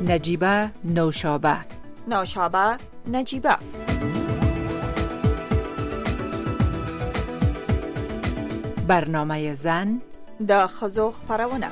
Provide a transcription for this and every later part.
نجیبه نوشابه، نوشابه نجیبه. برنامه زن د ښځو خپرونه.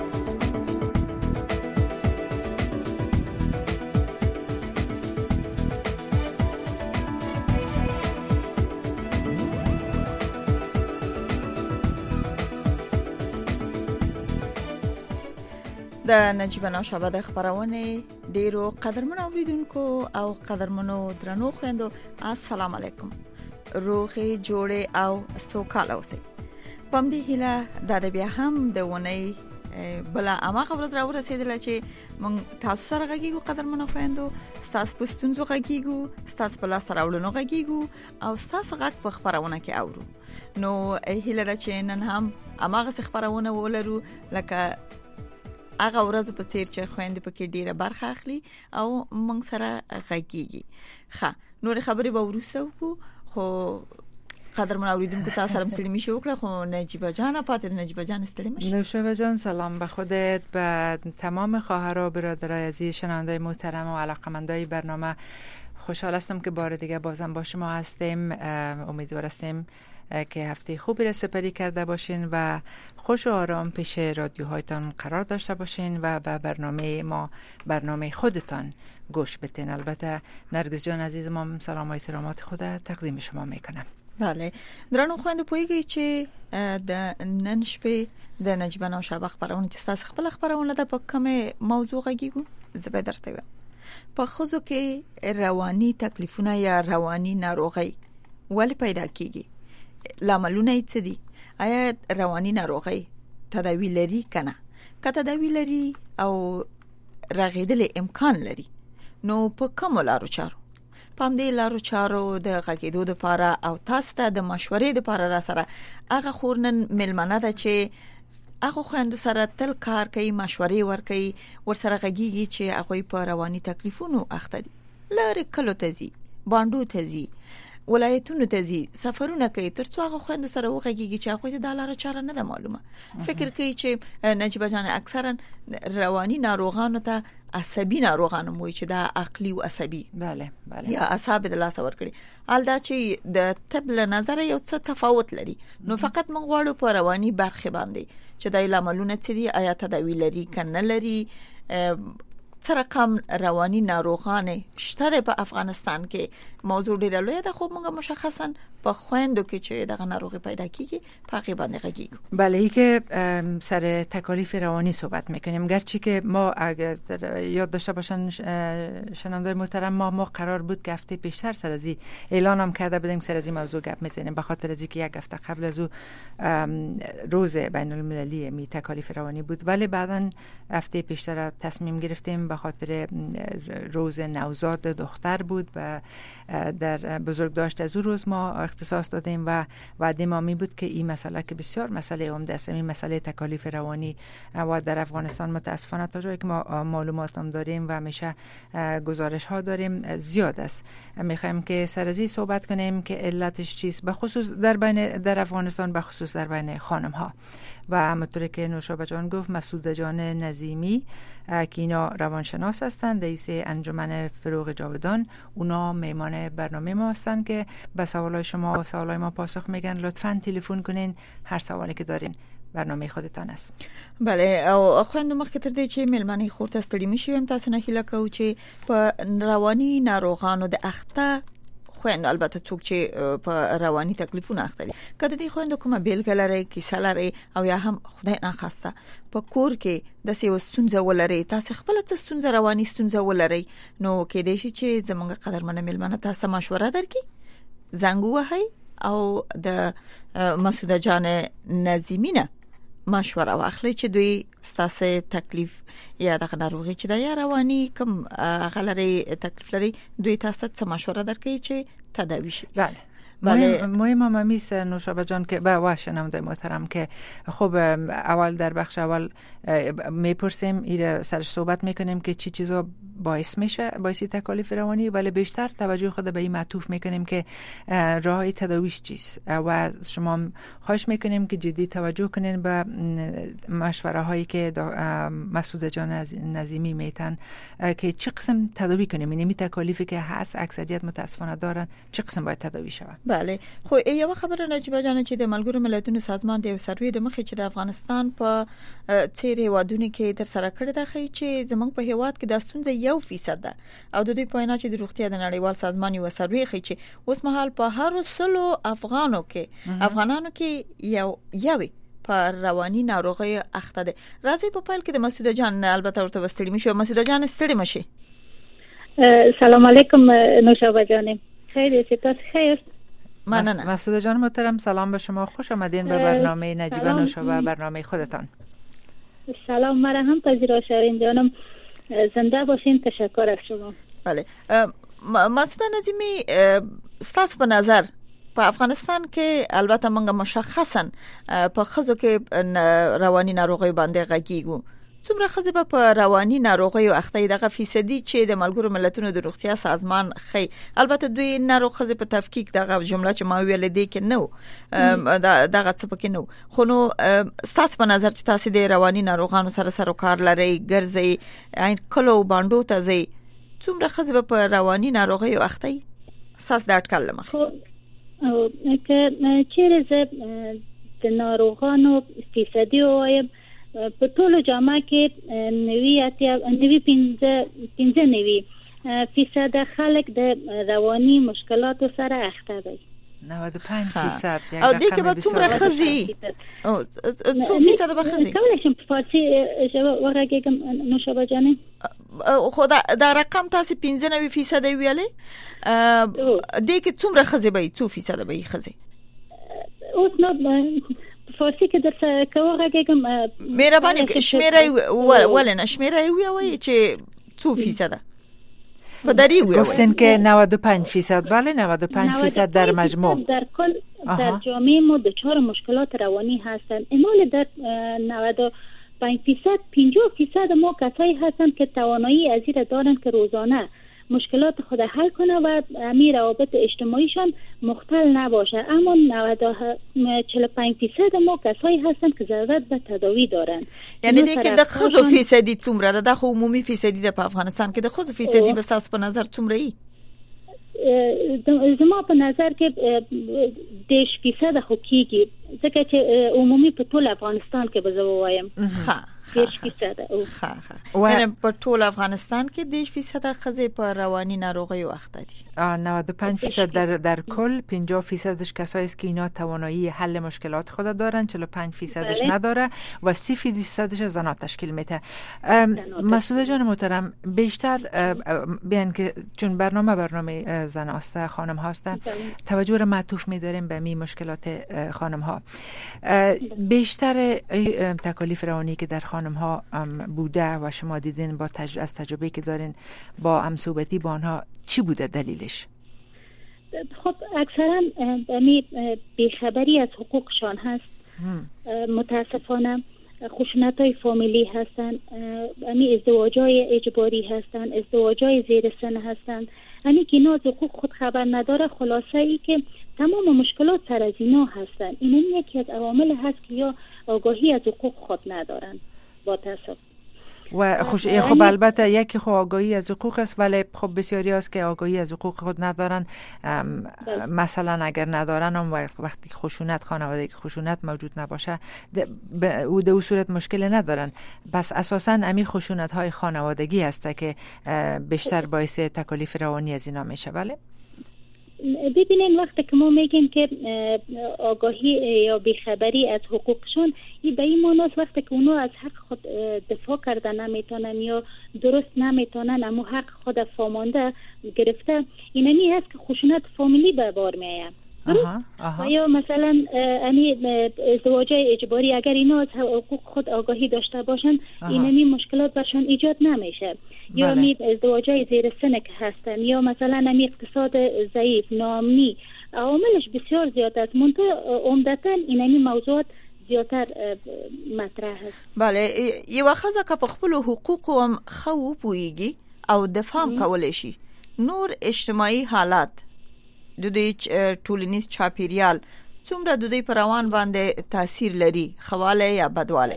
د نجیبه نوشابه د خبرونه ډیرو قدرمنو اوریدونکو او قدرمنو درنو خويندو، السلام علیکم. روغې جوړې او سوکاله اوسئ. پم دې هیله د بیا هم د ونی بلا اما خبر زرا ورسېدل چې مون تاسو سره غږیږو قدرمنو خويندو، تاسو پښتونزو غږیږو، تاسو په لاس راوړنو غږیږو او تاسو غږ په خبرونه کې اورو. نو هیله ده چې نن هم اما غږ خبرونه ولرو لکه هغه ورځ په څیر چې خويندې پکې ډیره برخه اخلي او موږ سره غږیږي. ښه، نور خبرې به ورسو خو قدرمن اوریدونکو تاسو سره مسلمی شو کړه. خو نجیبه جان پاتې نجیبه جان استلیم میشه. نوشابه جان سلام به خودت، به تمام خواهرها و برادرای عزیز شنوندای محترم و علاقه‌مندای برنامه. خوشحال هستم که بار دیگه بازم با شما هستیم. امیدوار هستیم که هفته خوبی را سپری کرده باشین و خوش و آرام پیش رادیوهایتان قرار داشته باشین و به برنامه ما، برنامه خودتان گوش بدین. البته نرگس جان عزیز ما سلام و احترامات خود تقدیم شما میکنم. بله درنو خويندو، پوهیږئ چې د نن شپې د نجیبه نوشابه خبرونه چې تاسو خپل خبرونه د په کومه موضوع غږیږو زه درته وایم. په خوځو کې رواني تکلیفونه یا رواني ناروغي ولې پیدا کیږي؟ لاملونه څه دي؟ آیا رواني ناروغي تداوی لري کنه؟ که تداوی لري او رغیدل امکان لري نو په کوم لارو چارو پام دې لارو چارو د غږیدو د لپاره او تاسو ته د مشورې د لپاره را سره هغه خورنن ملمنه ده چې هغه خويندو سره تل کار کوي، مشورې ورکوي، ورسره غږیږي چې هغه په رواني تکلیفونو اخته دي. لاره کلو تزي، باندو تزي، ولایتونو تزي، سفرونه کوي، ترڅو هغه خويندو سره وغږیږي چې هغه د لاره چاره نه ده معلومه. فکر کوي چې نجیبه جان اکثرا رواني ناروغانو ته عصبي ناروغان موي چې دا عقلي او عصبي بله یا اعصاب د لاس ور کړی. الدا چې د طب له نظر یو څه تفاوت لري. نو فقط موږ غواړو په رواني برخه باندې چې د لاملونه څه دي، آیا تداوی لري کنه لري، سره کم رواني ناروغان شته په افغانستان کې. موضوع ډیره لوی ده خو موږ مشخصا په خويندو کې چې دغه ناروغي پیدا کیږي په هغه باندې غږیږو. بله، ای که سر تکالیف روانی صحبت میکنیم، گرچه که ما اگر یاد داشته باشن شنوندای محترم، ما قرار بود که هفته پیشتر سر از اعلان هم کرده بودیم سر از این موضوع گپ میزنیم، به خاطر از اینکه یک هفته قبل از او روز بین المللی می تکالیف روانی بود، ولی بعداً هفته پیشتر تصمیم گرفتیم به خاطر روز نوزاد دختر بود و در بزرگداشت از او روز ما اختصاص دادیم و وعده ما می بود که این مسئله که بسیار مسئله عمده است، این مسئله تکالیف روانی و در افغانستان متاسفانه تا جایی که ما معلومات هم داریم و همیشه گزارش ها داریم زیاد است. میخوایم که سر از این صحبت کنیم که علتش چیست، به خصوص در افغانستان، به خصوص در بین خانم ها. و همونطور که نوشابه جان گفت، مسعود جان نظیمی که اینا روانشناس هستند، رئیس انجمن فروغ جاودان، اونا میمان برنامه ما هستند که به سوالای شما و سوالای ما پاسخ میگن. لطفاً تلفن کنین، هر سوالی که دارین برنامه خودتان است. بله، او خويندو مخکې تر دې چې ملمنې خورته ستړي مشي، تاسو نه هیله کوو چې په رواني ناروغانو د اخته خويندو، البته څوک چې په رواني تکلیفونه اخته دي، کله دې خويندو کومه بیلګه لري، کیسه لري او یا هم خدای نه خواسته په کور کې د سیوستونزه ولري، تاسو خپل څه ستونزه رواني ستونزه ولري، نو کې دې شي چې زمونږ قدرمنه ملمنه تاسو مشوره درکې، زنګ وهي او د مسعود جان نظیمینه مشوره واخلي چې دوی ستاسو تکلیف یا د ناروغي چې د رواني کوم غلري تکلیف لري، دوی تاسو ته مشوره درکړي چې تداوی شي. بله، مهم هم همیست نوشابه جان که با شنونده محترم که خب اول در بخش اول میپرسیم ایره سرش صحبت میکنیم که چی چیزا باعث میشه باعث تکالیف روانی، ولی بیشتر توجه خود به این معطوف میکنیم که راه تداویش چیست و شما خواهش میکنیم که جدی توجه کنین به مشوره هایی که مسعود جان نظیمی میتن که چه قسم تداوی کنیم. این تکالیفی که هست اکثریت متاسفانه دارن، چه قسم باید تداوی شود؟ بله خو یو خبره نجیبه جان چې د ملګرو ملتونو سازمان د یو سروې د مخې چې د افغانستان په څیر هیوادونو کې تر سره کړی د خې چې زمونږ په هیواد کې د ستونزې 1% ده او د دوی په وینا چې د روغتیا د نړیوال سازمان یو سروې خې چې اوس مهال په هر 100 افغانانو کې یوې پر رواني ناروغي اخته ده. راځي په پایل کې د مسعود جان البته ورته وستړي میشو. مسعود جان ستړي مشي. سلام علیکم نوشابه جان، خیر ستاس خیر. مسعود جان محترم سلام به شما، خوش آمدین به برنامه نجیبه نوشابه، برنامه خودتان. سلام مرحبا پذیرا شرین جانم، زنده باشین، تشکر از شما. بله مسعود نظیمی، ستاسو په نظر په افغانستان کې البته موږ مشخصا په خزو کې رواني ناروغي باندې غږیږو، څومره خزه په رواني ناروغي اخته دغه فیصدي چې د ملګرو ملتونو د روغتیا سازمان خي، البته دوی ناروغ خزه په تفکیک دغه جمله چې ما ویل دي کې نو دغه څه پکې نو، خو نو ستاسو په نظر چې تاسو د رواني ناروغانو سره کار لري، ګرځي عین کلو باندو ته زی، څومره خزه په رواني ناروغي اخته ساس د اټکل مخ او که چیرې زه د ناروغانو فیصدي وایم په ټولو جامعه کې 95% خلک د رواني مشکلاتو سره اخته دي. 95% او دې کې به څومره خزي او څو فیصد به خزي کولی شم په فارسي جواب ورکړم نوشابه جان؟ خدا دا رقم تاسو 95% ویلې، دې کې څومره خزي به څو فیصد به خزي؟ اوس نو فارسی کې درته کوم مهرباني شمیره ولنه شمیره وی چې څو فیصد پدری وی گفتن که 95%. بله 95% در مجموع در کل در جامعه ما دچار مشکلات روانی هستند. امال در 95% 50% ما کسایی هستند که توانایی از این دارند که روزانه مشکلات خود حل کنه و امیر روابط اجتماعیشان مختل نباشه، اما 45% ما کسایی هستند که ضرورت به تداوی دارند. یعنی دیگه د خود فیصدی څومره ده؟ د خو عمومي فیصدی په افغانستان کې د خود فیصدی به تاسو په نظر څومره ای؟ زما په نظر کې 10% خو کیږي، ځکه چې عمومي په ټول افغانستان کې به زه وایم. من په ټول افغانستان کې 10% خزه په رواني ناروغي اخته دي. 95% در کل، 50%ش کسایی است که اینا توانایی حل مشکلات خود دارن، 45%ش نداره و 30%ش زنا تشکیل میده. مسعود جان محترم، بیشتر بیان که چون برنامه زن است، خانم هاست، توجه را معطوف می‌داریم به می مشکلات خانم ها. بیشتر تکالیف روانی که در خانم ها بوده و شما دیدین با از تجربه که دارین با همصحبتی با آنها، چی بوده دلیلش؟ خب اکثرا بیخبری از حقوقشان هست. متاسفانه خشونت‌های فامیلی هستن، ازدواج‌های اجباری هستن، ازدواج‌های زیر سن هستن، که اینا از حقوق خود خبر نداره. خلاصه ای که تمام مشکلات سر از اینا هستن. این یکی از عوامل هست که یا آگاهی از حقوق خود ندارن با تاسف. و خب البته یکی خب آگاهی از حقوق است، ولی خب بسیاری است که آگاهی از حقوق خود ندارن. مثلا اگر ندارن هم وقتی خشونت خانوادگی خشونت موجود نباشه او در صورت مشکل ندارن. بس اساساً امی خشونت های خانوادگی است که بیشتر باعث تکالیف روانی از اینا میشه. بله ببینین وقتی که ما میگیم که آگاهی یا بیخبری از حقوقشون، این به این معناست وقتی که اونا از حق خود دفاع کرده نمیتونن یا درست نمیتونن اما حق خود فامانده گرفته، اینمی هست که خشونت فامیلی به بار میآید. یا مثلا ازدواج اجباری، اگر اینا از حقوق خود آگاهی داشته باشن، اینمی مشکلات برشان ایجاد نمیشه. یا ازدواج زیر سن که هستن، یا مثلا اقتصاد ضعیف، ناامنی، عواملش بسیار زیاد است. منتها عمدتاً اینمی موضوعات زیاتر مطرح است. بله، یو خزه که په خپل حقوقو هم خو پويږي او دفاع کولای شي، نور اجتماعي حالات د دې ټولنیز چاپیریال څومره د دې پر روان باندې تاثیر لري، خواله یا بدواله؟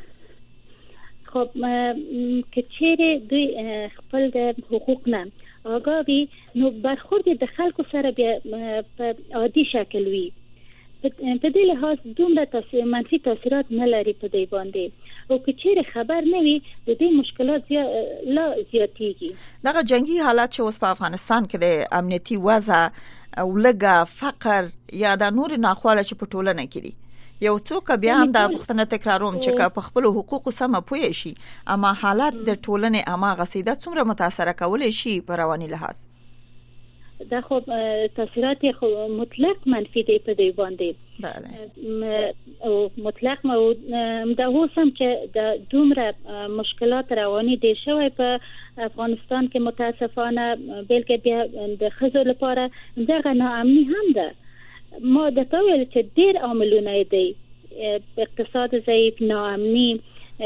خب که چیرې دوی خپل د حقوق نه آگاه وي، نو برخورد د خلکو سره بیا په عادي شکل وي. په دې لحاظ دومره منفي تاثیرات نه لري په دې باندې. او که چیرې خبر نه وي د دې مشکلات لا زیاتېږي. دغه جنگي حالات چې اوس په افغانستان کې د امنیتي وضع او لږه فقر یا د نور ناخواله چې په ټولنه کې دي، یو څوک بیا هم د پښتنه تکراروم چې په خپل حقوقو سم پوي شي، اما حالات د ټولنې اما غسیده څومره متاثر کولای شي په رواني لحاظ؟ دا خب تاثیرات مطلق منفی دی په دی باندې. بله، او مطلق دا اوسم چې د دومره مشکلات رواني دي شوی په افغانستان کې متاسفانه، بلکې بیا د ښځو لپاره دغه ناامني هم ده. ما د تویل چې ډیر عاملونه دي، اقتصاد ضعیف، ناامنی،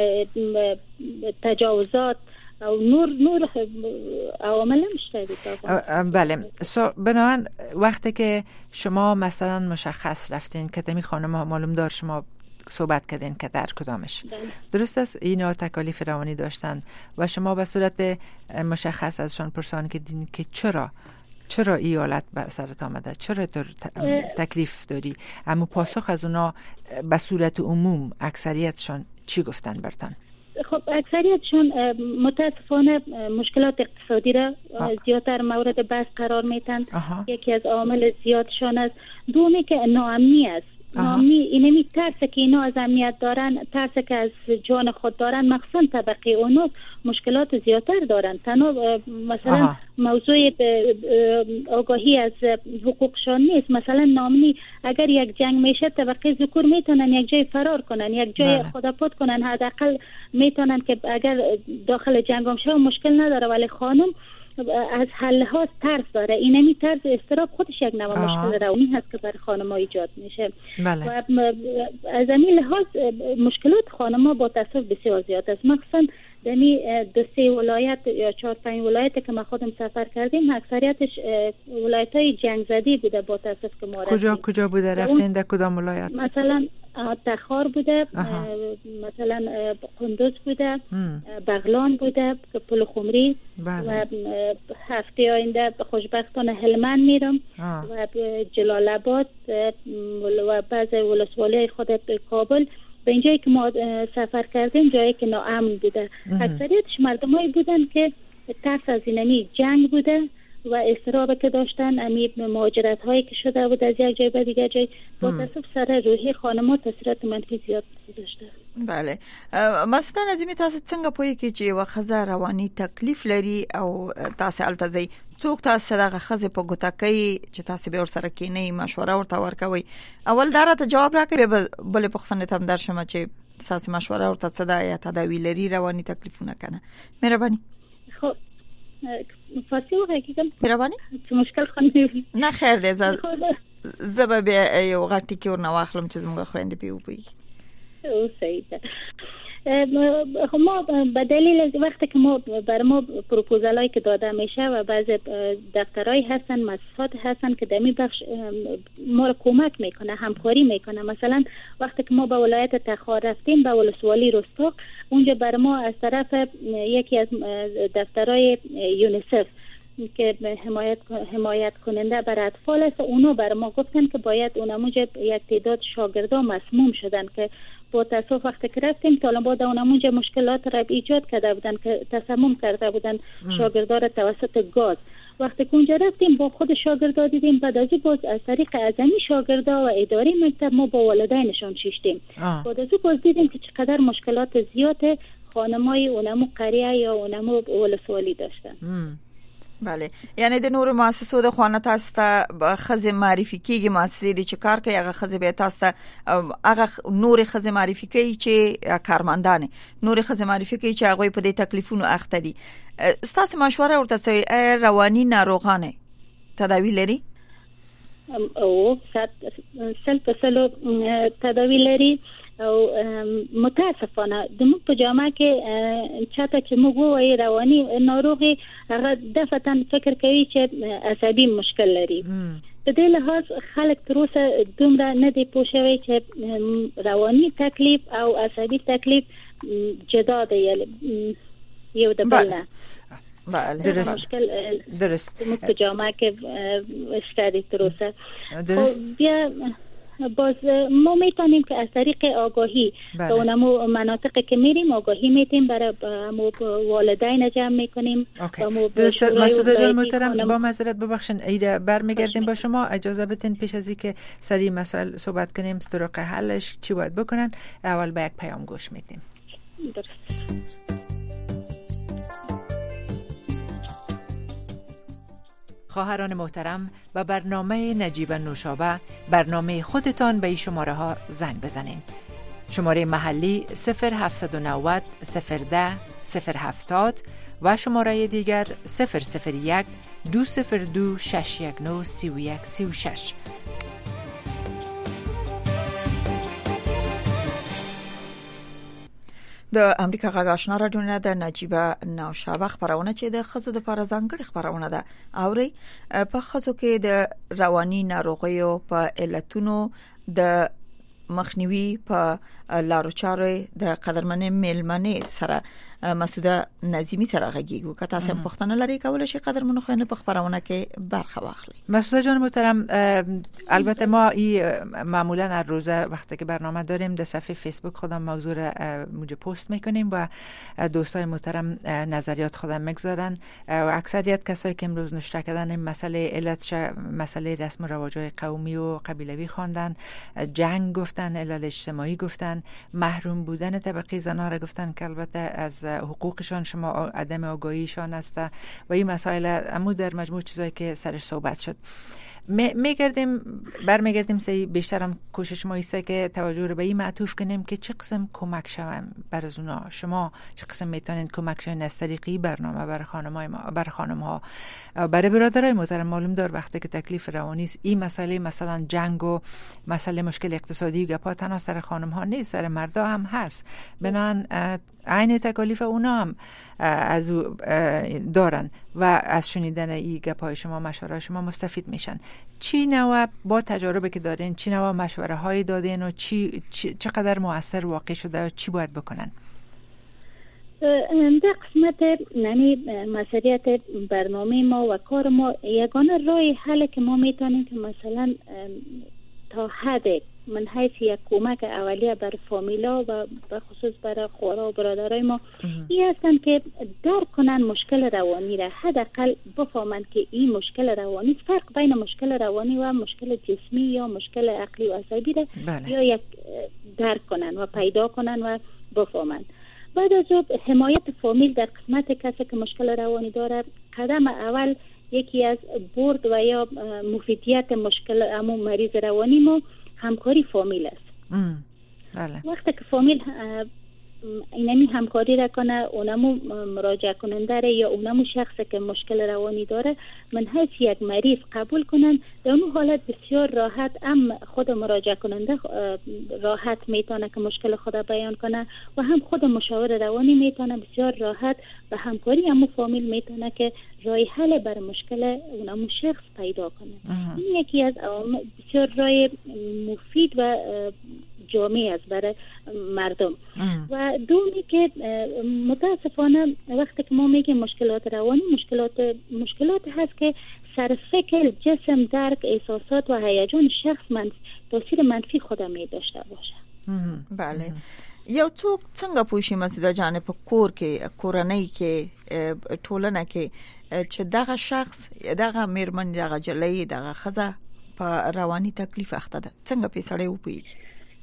تجاوزات او نور عوامل مشترک. بله، بنابراین وقتی که شما مثلا مشخص رفتین که تمی خانم ها معلوم دار شما صحبت کردین که در کدامش درست است اینا تکالیف روانی داشتن و شما به صورت مشخص ازشان پرسان کردین که چرا این حالت به سرت آمده، چرا تکلیف داری؟ اما پاسخ از اونا به صورت عموم اکثریتشان چی گفتن برتن؟ خب اکثریتشون متاسفانه مشکلات اقتصادی را زیادتر مورد بحث قرار میتن. یکی از عوامل زیادشان است. دومی که ناامنی است. ناامنی اینمی ترس که اینا از امنیت دارن، ترس که از جان خود دارن، مخصوصا طبقه اونو مشکلات زیادتر دارن. تنها مثلا موضوع آگاهی از حقوقشان نیست. مثلا ناامنی اگر یک جنگ میشه طبقه ذکور میتونن یک جای فرار کنن، یک جای خودآپود کنن، حداقل میتونن که اگر داخل جنگ هم شه مشکل نداره، ولی خانم از حل ها ترس داره. اینمی ترس استراب خودش یک نوع مشکل روانی هست که برای خانم‌ها ایجاد میشه. بله. و از این لحاظ مشکلات خانم‌ها با تأسف بسیار زیاد است. مخصوصا دمی 2-3 ولایت یا 4-5 ولایت که ما خودم سفر کردیم، اکثریتش ولایت‌های جنگ زده بوده با تأسف که ما رفتیم. کجا بوده رفتین؟ در کدام ولایت؟ مثلا تخار بوده، مثلا قندوز بوده، بغلان بوده، پل خمری. بله. و هفته آینده خوشبختانه هلمند میرم و جلال آباد و بعض ولسوالی خود کابل. به اینجایی که ما سفر کردیم جایی که ناامن بوده. اکثریتش مردمایی بودن که ترس از اینمی جنگ بوده و استراب که داشتن، امی مهاجرت هایی که شده بود از یک جای به دیگر جای، با تاسف سر روحی خانم‌ها تاثیرات منفی زیاد داشته. بله، مثلا از این تاسو څنګه پوهی کې چې وخزه رواني تکلیف لري او تاسو التزي څوک تاسو دغه خزه په ګوتکۍ چې تاسو به ور سره کینې مشوره ورته ورکوي؟ اول دراته جواب راکړي، بل پښتنه تم درشم چې تاسو مشوره ورته صدا یا تداوی لري رواني تکلیفونه کنه. مهرباني. خب فارسی وګورئ. مهرباني. مشکل خانم نه خیر دی، زبه یو غټی کې ورنه واخلم چې زموږ خويندې پیو پی. او صحیح ده. ما به دلیل وقتی که بر ما پروپوزالایی که داده میشه و بعضی دفترایی هستن، مؤسسات هستن که دمی بخش ما رو کمک میکنه، همکاری میکنه. مثلا وقتی که ما به ولایت تخار رفتیم، به ولسوالی رستاق، اونجا بر ما از طرف یکی از دفترای یونیسف که حمایت کننده بر اطفال است، اونا بر ما گفتن که باید اونموجه یک تعداد شاگردا مسموم شدن که با تاسف وقتی که رفتیم طالبان اونموجه مشکلات را ایجاد کرده بودن که تسمم کرده بودن شاگردا را توسط گاز. وقتی که اونجا رفتیم با خود شاگردا دیدیم، بعد از باز از طریق اعظمی شاگردا و اداره مکتب ما با والدینشان شیشتیم. بعد از باز دیدیم که چقدر مشکلات زیاد خانمای اونمو قریه یا اونمو ولسوالی داشتن. بله، یعنی د نور مؤسسو د خوانه تاسو ته خزه معرفي کیږي، مؤسسې چې کار کوي هغه خزه به تاسو ته هغه نور خزه معرفي کوي چې کارمندان نور خزه معرفي کوي چې هغه په دې تکلیفونو اخته دي. تاسو مشوره ورته کوي رواني ناروغانه تداوی لري؟ او 100% تداوی لري او متاسفانه د موږ په جامعه کې چاته چې موږ وایي رواني ناروغي هغه دفتن فکر کوي چې عصبي مشکل لري. په دې لحاظ خلک تر اوسه دومره نه دی پوه شوی چې رواني تکلیف او عصبي تکلیف جدا دی یو د بل نه. بله درست موږ په جامعه کې استادی تر اوسه بیا باز ما میتونیم که از طریق آگاهی به اونمو مناطقی که میریم آگاهی میتیم برای والدین جمع میکنیم. درست. مسعود جان محترم با معذرت ببخشین ایره برمیگردیم با شما. اجازه بدین پیش از اینکه سری مسائل صحبت کنیم طرق حلش چی باید بکنن اول به یک پیام گوش میدیم. درست. خواهران محترم و برنامه نجیب نوشابه برنامه خودتان به این شماره ها زنگ بزنین. شماره محلی 0790 010 070 و شماره دیگر 001 202 619 3136. د امریکا غږ آشنا رادیو نه د نجیب نوشابه خبرونه چې د خزو د پر ځانګړي خبرونه ده اوري په خزو کې د رواني ناروغیو په علتونو د مخنیوي په لارو چارې د قدرمنې میلمنې سره مسعوده نظیمی سره غږیږو که تاسو پوښتنه لرئ کولای شئ قدرمنو خوینه په خبرونه کې برخه واخلئ. مسعوده جان محترم البته ما معمولا هر روز وقتی که برنامه داریم در صفحه فیسبوک خودم موضوع موجه پست میکنیم و دوستای محترم نظریات خودم میگذارن و اکثریت کسایی که امروز نشته کردن این مسئله علت مسئله رسم و رواج‌های قومی و قبیلوی خواندن، جنگ گفتن، علل اجتماعی گفتن، محروم بودن طبقه زنان را گفتن که البته از حقوقشان شما عدم آگاهیشان است و این مسائل امو در مجموع چیزایی که سرش صحبت شد. برمیگردیم سی بیشترم کوشش ما ایسته که توجه رو به این معطوف کنیم که چه قسم کمک شویم بر از اونا. شما چه قسم میتونین کمک شوین از طریقی برنامه بر خانم ها برای برادرای محترم معلوم دار وقتی که تکلیف روانی است این مسئله مثلا جنگ و مسئله مشکل اقتصادی و گپا تنها سر خانم ها نیست سر مردا هم هست بنان عین تکالیف اونا هم از او دارن و از شنیدن این گپای شما مشوره شما مستفید میشن. چی نوع با تجاربی که دارین چی نوع مشوره هایی دادین و چقدر مؤثر واقع شده و چی باید بکنن؟ در قسمت یعنی مسئولیت برنامه ما و کار ما یگانه راه حل که ما میتونیم که مثلا تا حد من حیث یک کمک اولیه بر فامیلا و بخصوص برای خورا و برادرای ما این هستن که درک کنن مشکل روانی را حداقل بفهمن که این مشکل روانی فرق بین مشکل روانی و مشکل جسمی یا مشکل عقلی و عصبی را یا یک درک کنن و پیدا کنن و بفهمن. بعد از حمایت فامیل در قسمت کسی که مشکل روانی داره قدم اول یکی از برد و یا مفیدیت مشکل امو مریض روانی ما همکاری فامیل است. بله. وقتی که فامیل اینمی همکاری را کنه اونمو مراجعه کننده را یا اونمو شخصی که مشکل روانی داره من حیث یک مریض قبول کنن در اون حالت بسیار راحت هم خود مراجعه کننده راحت میتونه که مشکل خود بیان کنه و هم خود مشاور روانی میتونه بسیار راحت و همکاری همو فامیل میتونه که راه حل بر مشکل اونمو شخص پیدا کنه. این یکی از بسیار راه مفید و جامعه است برای مردم. و دومی که متاسفانه وقتی که ما میگیم مشکلات روانی مشکلات هست که سر فکر جسم درک احساسات و هیجان شخص تاثیر منفی خود می داشته باشه. بله. یو څوک څنګه پوښي مسعوده جان په کور کې کورنۍ کې ټولنه کې چې دغه شخص دغه میرمن دغه جلۍ دغه خزه په رواني تکلیف اخته ده څنګه په سړی وپويږي؟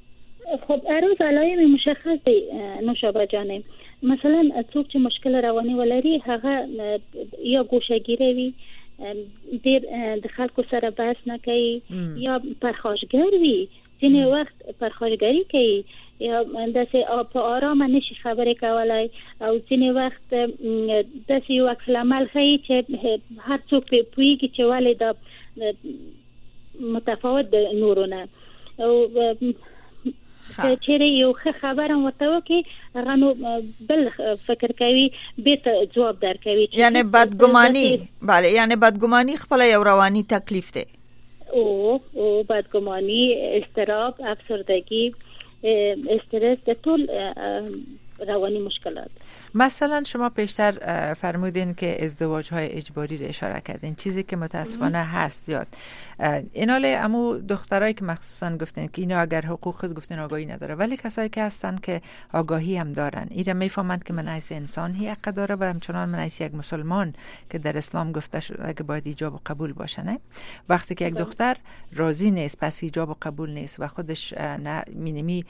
خب عروض علائم مشخص دی نوشابه جانه. مثلا څوک چې مشکل رواني ولري هغه یا گوشه‌گیری وي ډېر د خلکو سره بحث نه کوي یا پرخاشگر وي ځینې وخت پرخاشگری کوي یا داسې په آرام نشي خبرې کولای او ځینې وخت داسې یو عکس العمل ښیي چې هر څوک پوهېږي چې ولې دا متفاوت نورونه چیرې یو خبرم ورته وکي هغه نو بل فکر کوي به جواب درکوي یعنی بدګماني bale یعنی بدګماني خپل یو رواني تکلیف دی او بدګماني اضطراب افسردگی استرس د ټول روانی مشکلات. مثلا شما پیشتر فرمودین که ازدواج های اجباری رو اشاره کردین، چیزی که متاسفانه هست زیاد. ایناله امو دخترایی که مخصوصا گفتین که اینا اگر حقوق خود گفتین آگاهی نداره، ولی کسایی که هستن که آگاهی هم دارن اینا میفهمند که من حیث انسان حق داره و همچنان من حیث یک مسلمان که در اسلام گفته شده که باید ایجاب و قبول باشه. نه وقتی که یک دختر راضی نیست پس ایجاب و قبول نیست و خودش نه مینمی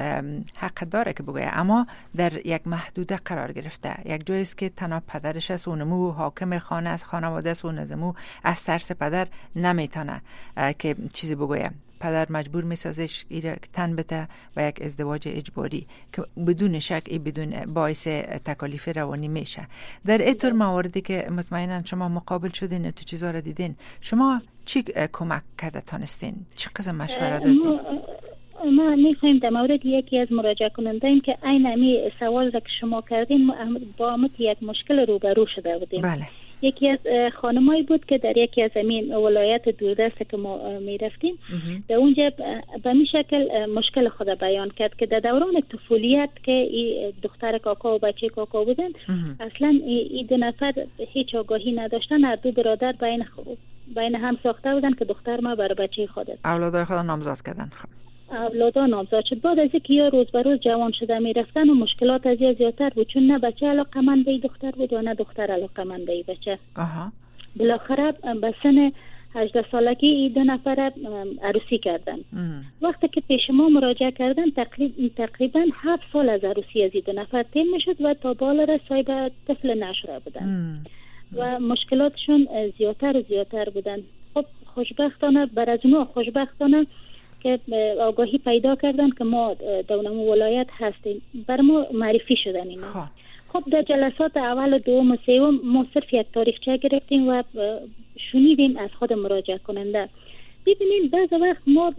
حق داره که بگه، اما در یک محدوده قرار گرفته، یک جایی است که تنها پدرش است، اونمو حاکم خانه است، خانواده است، اونمو از ترس پدر نمیتونه که چیزی بگویم. پدر مجبور میسازش ایره تن بده و یک ازدواج اجباری که بدون شک بدون باعث تکالیف روانی میشه. در اینطور مواردی که مطمئنا شما مقابل شدین تو چیزا رو دیدین، شما چی کمک کرده تانستین؟ چه قسم مشوره دادین؟ ما میخوایم در مورد یکی از مراجعه کنندگان که عین امی سوال را که شما کردین با یک مشکل روبرو شده بودیم. بله. یکی از خانمایی بود که در یکی از امین ولایت دوردست که ما میرفتیم در اونجا به می شکل مشکل خود بیان کرد که در دوران طفولیت که ای دختر کاکا و بچه کاکا بودن اصلا ای دو نفر هیچ آگاهی نداشتن، هر دو برادر بین هم ساخته بودن که دختر ما برای بچه خودت اولادای خود نامزاد کردن. اولادان نامزاد شد. بعد از اینکه یا روز به روز جوان شده میرفتن و مشکلات از زیادتر بود، چون نه بچه علاقمند به دختر بود و نه دختر علاقمند به بچه. بالاخره به سن 18 سالگی این دو نفر عروسی کردن. وقتی که پیش ما مراجعه کردن تقریبا 7 سال از عروسی از این دو نفر تیم میشد و تا بالا رسای به طفل نشده بودن و مشکلاتشون زیادتر و زیادتر بودن. خب خوشبختانه بر از اونها خوشبختانه که آگاهی پیدا کردن که ما دونمو ولایت هستیم، بر ما معرفی شدن اینا. خب در جلسات اول و دوم و سوم ما صرف یک تاریخچه گرفتیم و شنیدیم از خود مراجعه کننده. ببینیم بعض وقت ما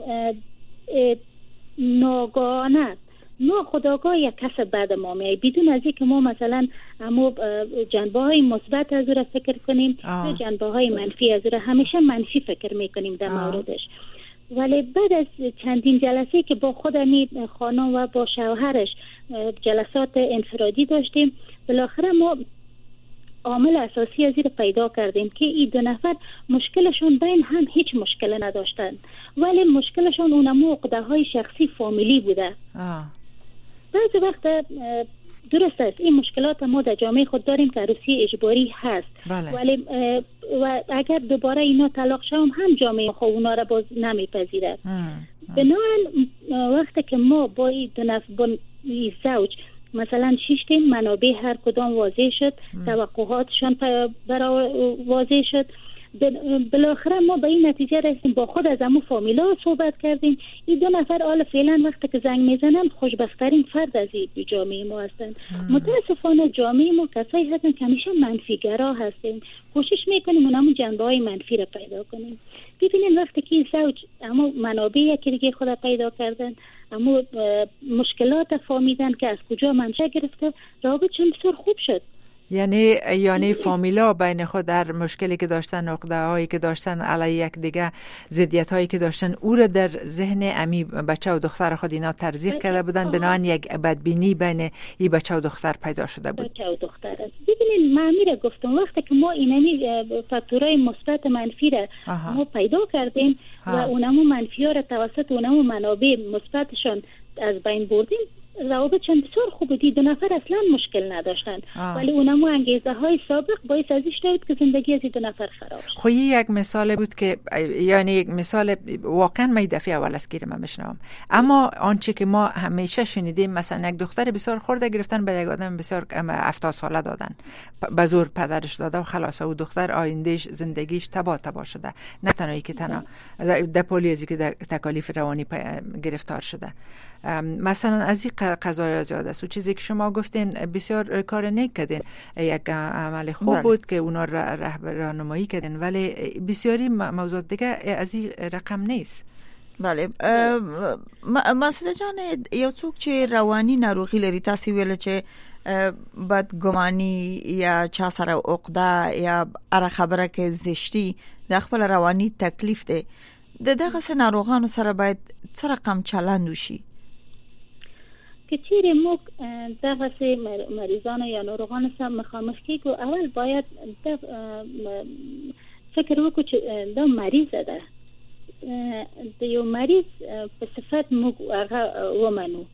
ناگهانه ناخودآگاه یک کس بعد ما میای بدون از اینکه ما مثلا اما جنبه های مثبت از او را فکر کنیم یا جنبه های منفی از او را همیشه منفی فکر میکنیم در موردش. ولی بعد از چندین جلسه که با خود خانم و با شوهرش جلسات انفرادی داشتیم، بالاخره ما عامل اساسی از این پیدا کردیم که این دو نفر مشکلشون بین هم هیچ مشکل نداشتن، ولی مشکلشون اونمو عقده های شخصی فامیلی بوده. بعضی وقت درست است این مشکلات ما در جامعه خود داریم که عروسی اجباری هست. بله. ولی و اگر دوباره اینا طلاق شوم هم جامعه خود اونا را باز نمیپذیرد. بنابراین وقتی که ما با این دو نفر با زوج مثلا شیشتیم منابع هر کدام واضح شد، توقعاتشان واضح شد، بالاخره ما به این نتیجه رسیدیم با خود از امو فامیلا صحبت کردیم. این دو نفر حالا فعلا وقتی که زنگ میزنن خوشبخت‌ترین فرد از این جامعه ما هستند. متاسفانه جامعه ما کسایی هستن که همیشه منفیگرا هستیم، کوشش میکنیم اونمو جنبه‌های منفی رو پیدا کنیم. ببینید وقتی که زوج اما منابع یکی دیگه خود پیدا کردن، اما مشکلات فهمیدن که از کجا منشأ گرفته، رابطه‌شون بسیار خوب شد. یعنی فامیلا بین خود در مشکلی که داشتن، عقده هایی که داشتن علیه یک دیگه، ضدیت هایی که داشتن، او را در ذهن امی بچه و دختر خود اینا ترضیح کرده بودن، بنابراین یک بدبینی بین این بچه و دختر پیدا شده بود. بچه و دختر است. ببینید من میره گفتم وقتی که ما اینمی فاکتورهای مثبت منفی را ما پیدا کردیم و اونمو منفی ها را توسط اونمو منابع مثبتشون از بین بردیم، روابط چند بسیار خوب بودی، دو نفر اصلا مشکل نداشتن. ولی اونمو انگیزه های سابق باعث ازش شد که زندگی از دو نفر خراب شد. خب یک مثال بود که یعنی یک مثال واقعا من دفعه اول از گیرم میشنوم، اما آنچه که ما همیشه شنیدیم مثلا یک دختر بسیار خرده گرفتن به یک آدم بسیار 70 ساله دادن، به زور پدرش داده و خلاص او دختر آیندهش زندگیش تباه شده، نه تنهایی که تنها در پولیزی که در تکالیف روانی گرفتار شده. مثلا از این قضایا زیاد است. و چیزی که شما گفتین بسیار کار نیک کردین، یک عمل خوب بود که اونا راهنمایی کردین، ولی بسیاری موضوعات دیگه از این رقم نیست. بله مسعود جان، یو څوک چې رواني ناروغي لري، تاسو ویل چې بدګماني یا چا سره عقده یا اره خبره کې زشتي د خپل رواني تکلیف دی، دغه ناروغانو سره باید څه رقم چلند وشي؟ که چیرې موږ دغه مریضانو یا ناروغانو سره مخامخ کیږو، اول باید فکر وکړو چې دا مریض ده، د یو مریض په صفت موږ هغه ومنو.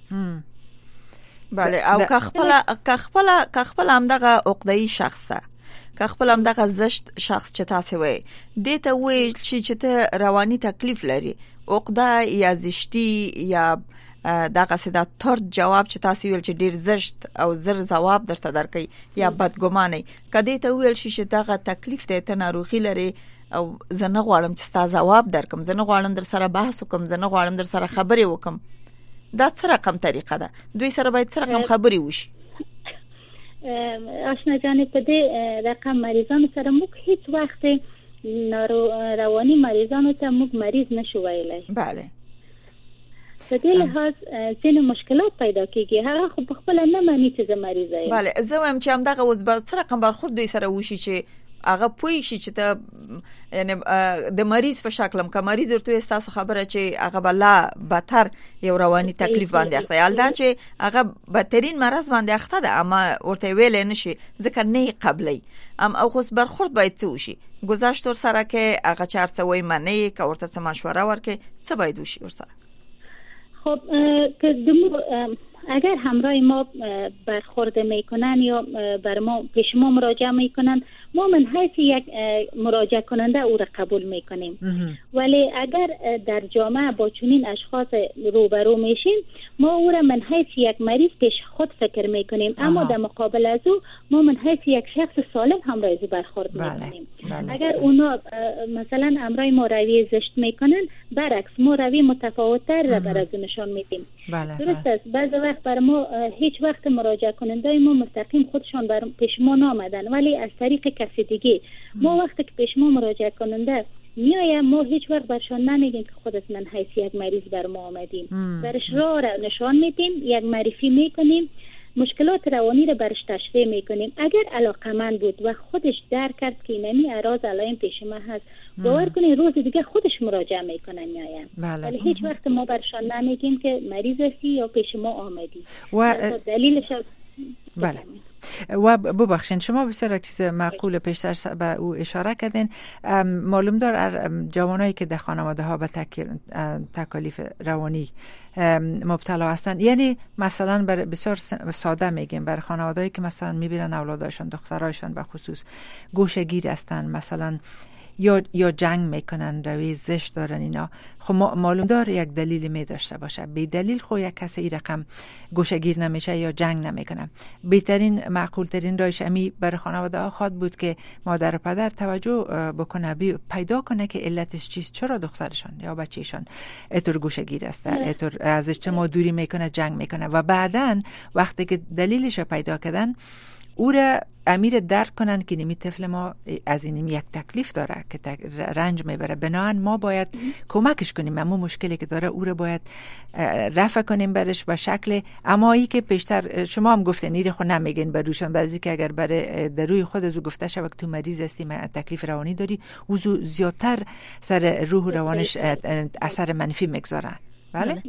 بله، او که خپل همدغه عقده‌ای شخص ده، که خپل همدغه زشت شخص چې تاسو وایي دې ته وایي چې ته رواني تکلیف لري، عقده یا زشتي یا دغه ساده ترد جواب چې تاسو ویل چې ډیر زشت او زر جواب درته درکې یا بدګماني، کدی ته ویل چې دغه تکلیف ته ناروغي لري او زه نه غواړم چې تاسو جواب درکم، زه نه غواړم در سره بحث وکم، زه نه غواړم در سره خبرې وکم، دا څه رقم طریقه ده؟ دوی سره باید څه رقم خبرې وشي؟ آشنا جان، په دې رقم مریضانو سره موږ هیڅ وخت رواني مریضانو ته موږ مریض نشو ویلای. بله، په دې لحاظ ځینې مشکلات پیدا کیږي، هغه خو په خپل نه مانی چې مریض یم. بله، زه وایم چې همدغه اوس به څه رقم برخورد دوی سره وشي چې هغه پوي شي چې ته یعنی د مریض په شکل که مریض ورته تاسو خبره چې هغه بلا بهتر یو رواني تکلیف باندې اخته، یالدا چې هغه بدترین مرض باندې اخته ده، اما ورته ویل نشي ځکه نه قبلي او خو برخورد باید څه وشي؟ گذشت ور سره کې هغه چارڅ وای منی که ورته څه مشوره ورکې څه باید وشي ور سره؟ خب که اگر همراه ما برخورد میکنن یا بر ما پیش ما مراجعه میکنن، ما من حیث یک مراجعه کننده او را قبول میکنیم. ولی اگر در جامعه با چنین اشخاص روبرو میشیم، ما او را من حیث یک مریض پیش خود فکر میکنیم، اما در مقابل از او ما من حیث یک شخص سالم همراه او برخورد میکنیم. اگر اونا مثلا همراه ما روی زشت میکنن، برعکس ما روی متفاوت‌تر را بر از نشان میدیم. درست است. بعضی وقت بر ما هیچ وقت مراجعه کننده ما مستقیم خودشان بر پیش ما نامدن، ولی از طریق کسی دیگه ما وقتی که پیش ما مراجعه کننده میایم، ما هیچ وقت برشان نمیگیم که خودت من حیث یک مریض بر ما آمدیم، برش راه را نشان میدیم، یک معرفی میکنیم، مشکلات روانی رو برش تشریح میکنیم. اگر علاقمند بود و خودش درک کرد که اینمی اراز علائم پیش ما هست، باور کنید روز دیگه خودش مراجعه میکنن میایم. ولی هیچ وقت ما برشان نمیگیم که مریض هستی یا پیش ما آمدی و دلیلش. بله. و ببخشین شما بسیار چیز معقول پیشتر به او اشاره کردین. معلوم دار جوانایی که در خانواده ها به تکالیف روانی مبتلا هستند، یعنی مثلا بسیار ساده میگیم بر خانوادهایی که مثلا میبینن اولادایشان دخترایشان به خصوص گوشه‌گیر هستند، مثلا یا جنگ میکنن، روی زشت دارن، اینا خب معلوم دار یک دلیل می داشته باشه. بی دلیل خو یک کسی این رقم گوشه‌گیر نمیشه یا جنگ نمیکنه. بهترین معقول ترین راهش امی برای خانواده ها خواد بود که مادر و پدر توجه بکنه، پیدا کنه که علتش چیست، چرا دخترشان یا بچه‌شان اینطور گوشه‌گیر است، اینطور از اجتماع دوری میکنه، جنگ میکنه، و بعداً وقتی که دلیلش پیدا کردن او را امیر درک کنن که نمی طفل ما از این یک تکلیف داره که رنج میبره، بنابراین ما باید کمکش کنیم، اما مشکلی که داره او را باید رفع کنیم برش به شکل امایی که پیشتر شما هم گفتین ایره خود نمیگین بروشان، برای که اگر برای دروی خود از او گفته شد که تو مریض هستی، تکلیف روانی داری، او زیادتر سر روح و روانش اثر منفی میگذاره. بله؟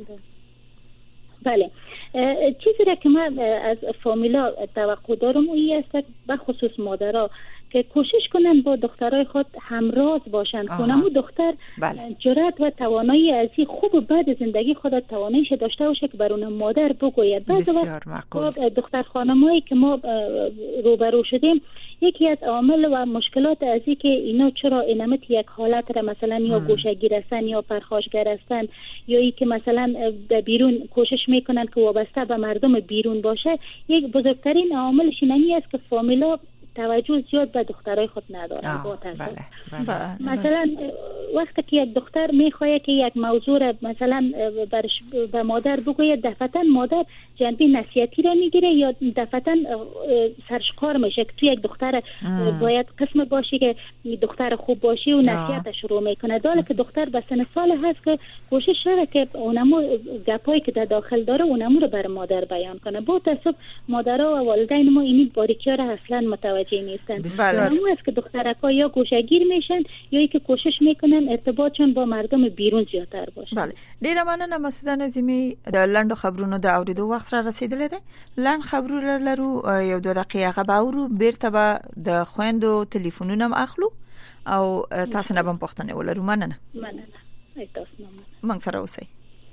بله. چیزی را که من از فامیلا توقع دارم اویی است به خصوص مادرها که کوشش کنن با دخترای خود همراز باشن، کنم دختر جرأت و توانایی از این خوب و بد زندگی خود تواناییش داشته باشه که بر اون مادر بگوید. بعضی وقت دختر خانمایی که ما روبرو شدیم، یکی از عوامل و مشکلات از این که اینا چرا اینمت یک حالت را مثلا یا گوشه‌گیر هستن یا پرخاشگر هستن یا ای که مثلا به بیرون کوشش میکنن که وابسته به مردم بیرون باشه، یک بزرگترین عاملش اینمی است که فامیلا توجه زیاد به دخترای خود ندارن. با تاسف مثلا وقتی که یک دختر میخواد که یک موضوع را مثلا به مادر بگوید، دفعتا مادر جنبه نصیحتی را میگیره یا دفعتا سرشکار میشه که تو یک دختر باید قسم باشی که دختر خوب باشی و نصیحت شروع میکنه، داره که دختر به سن سال هست که کوشش شده که اونمو گپایی که در داخل داره اونمو رو بر مادر بیان کنه. با تاسف مادرها و والدین ما این باریکی‌ها را اصلا متوجه نیستن. اونمو است که دخترکا یا گوشه‌گیر میشن یا اینکه کوشش میکنن ارتباطشون با مردم بیرون زیاتر باشه. بله، ډیر مننه مسعود نظیمی. د لنډو خبرونو د اوریدو وخت را رسیدلی دی. لنډ خبرونه لرو، یو 2 دقیقې غو اورو، بیرته به د خويندو ټلیفونونه هم اخلو او تاسو نه به پوښتنه ولرو. مننه. تاسو مننه. موږ سره اوسئ.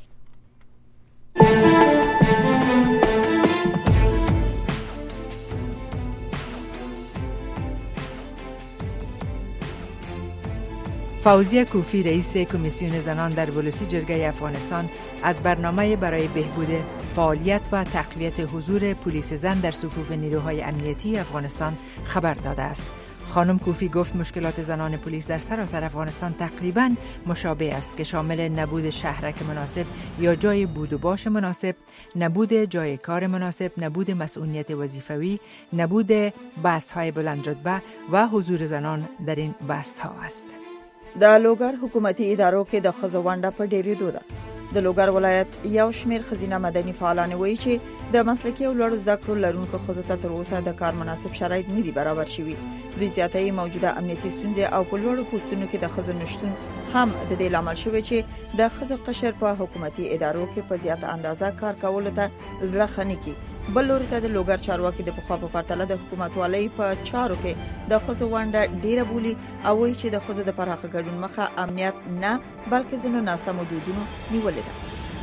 فوزیه کوفی رئیس کمیسیون زنان در بلوسی جرگه افغانستان از برنامه برای بهبود فعالیت و تقویت حضور پلیس زن در صفوف نیروهای امنیتی افغانستان خبر داده است. خانم کوفی گفت مشکلات زنان پلیس در سراسر افغانستان تقریباً مشابه است که شامل نبود شهرک مناسب یا جای بود و باش مناسب، نبود جای کار مناسب، نبود مسئولیت وظیفوی، نبود بست‌های بلند رتبه و حضور زنان در این بست‌ها است. د لوګر حکومتي ادارو کې د ښځو ونډه په ډېرېدو ده. د لوګر ولایت یو شمېر ښځینه مدني فعالان وایي چې د مسلکي او لوړو زده کړو لرونکو ښځو ته تر اوسه د کار مناسب شرایط نه دي برابر شوي. دوی زیاتوي موجوده امنیتي ستونزې او په لوړو پوستونو کې د ښځو نشتون هم د دې لامل شوی چې د ښځو قشر په حکومتي ادارو کې په زیاته اندازه کار کولو ته زړه خني کوي. بل لوري ته د لوګر چارواکي د پخوا په پرتله د حکومت والي په چارو کې د ښځو ونډه ډیره بولي او وایي چې د ښځو د پراخه ګډون مخه امنیت نه بلکې ځینو ناسمو دودونو نیولې ده.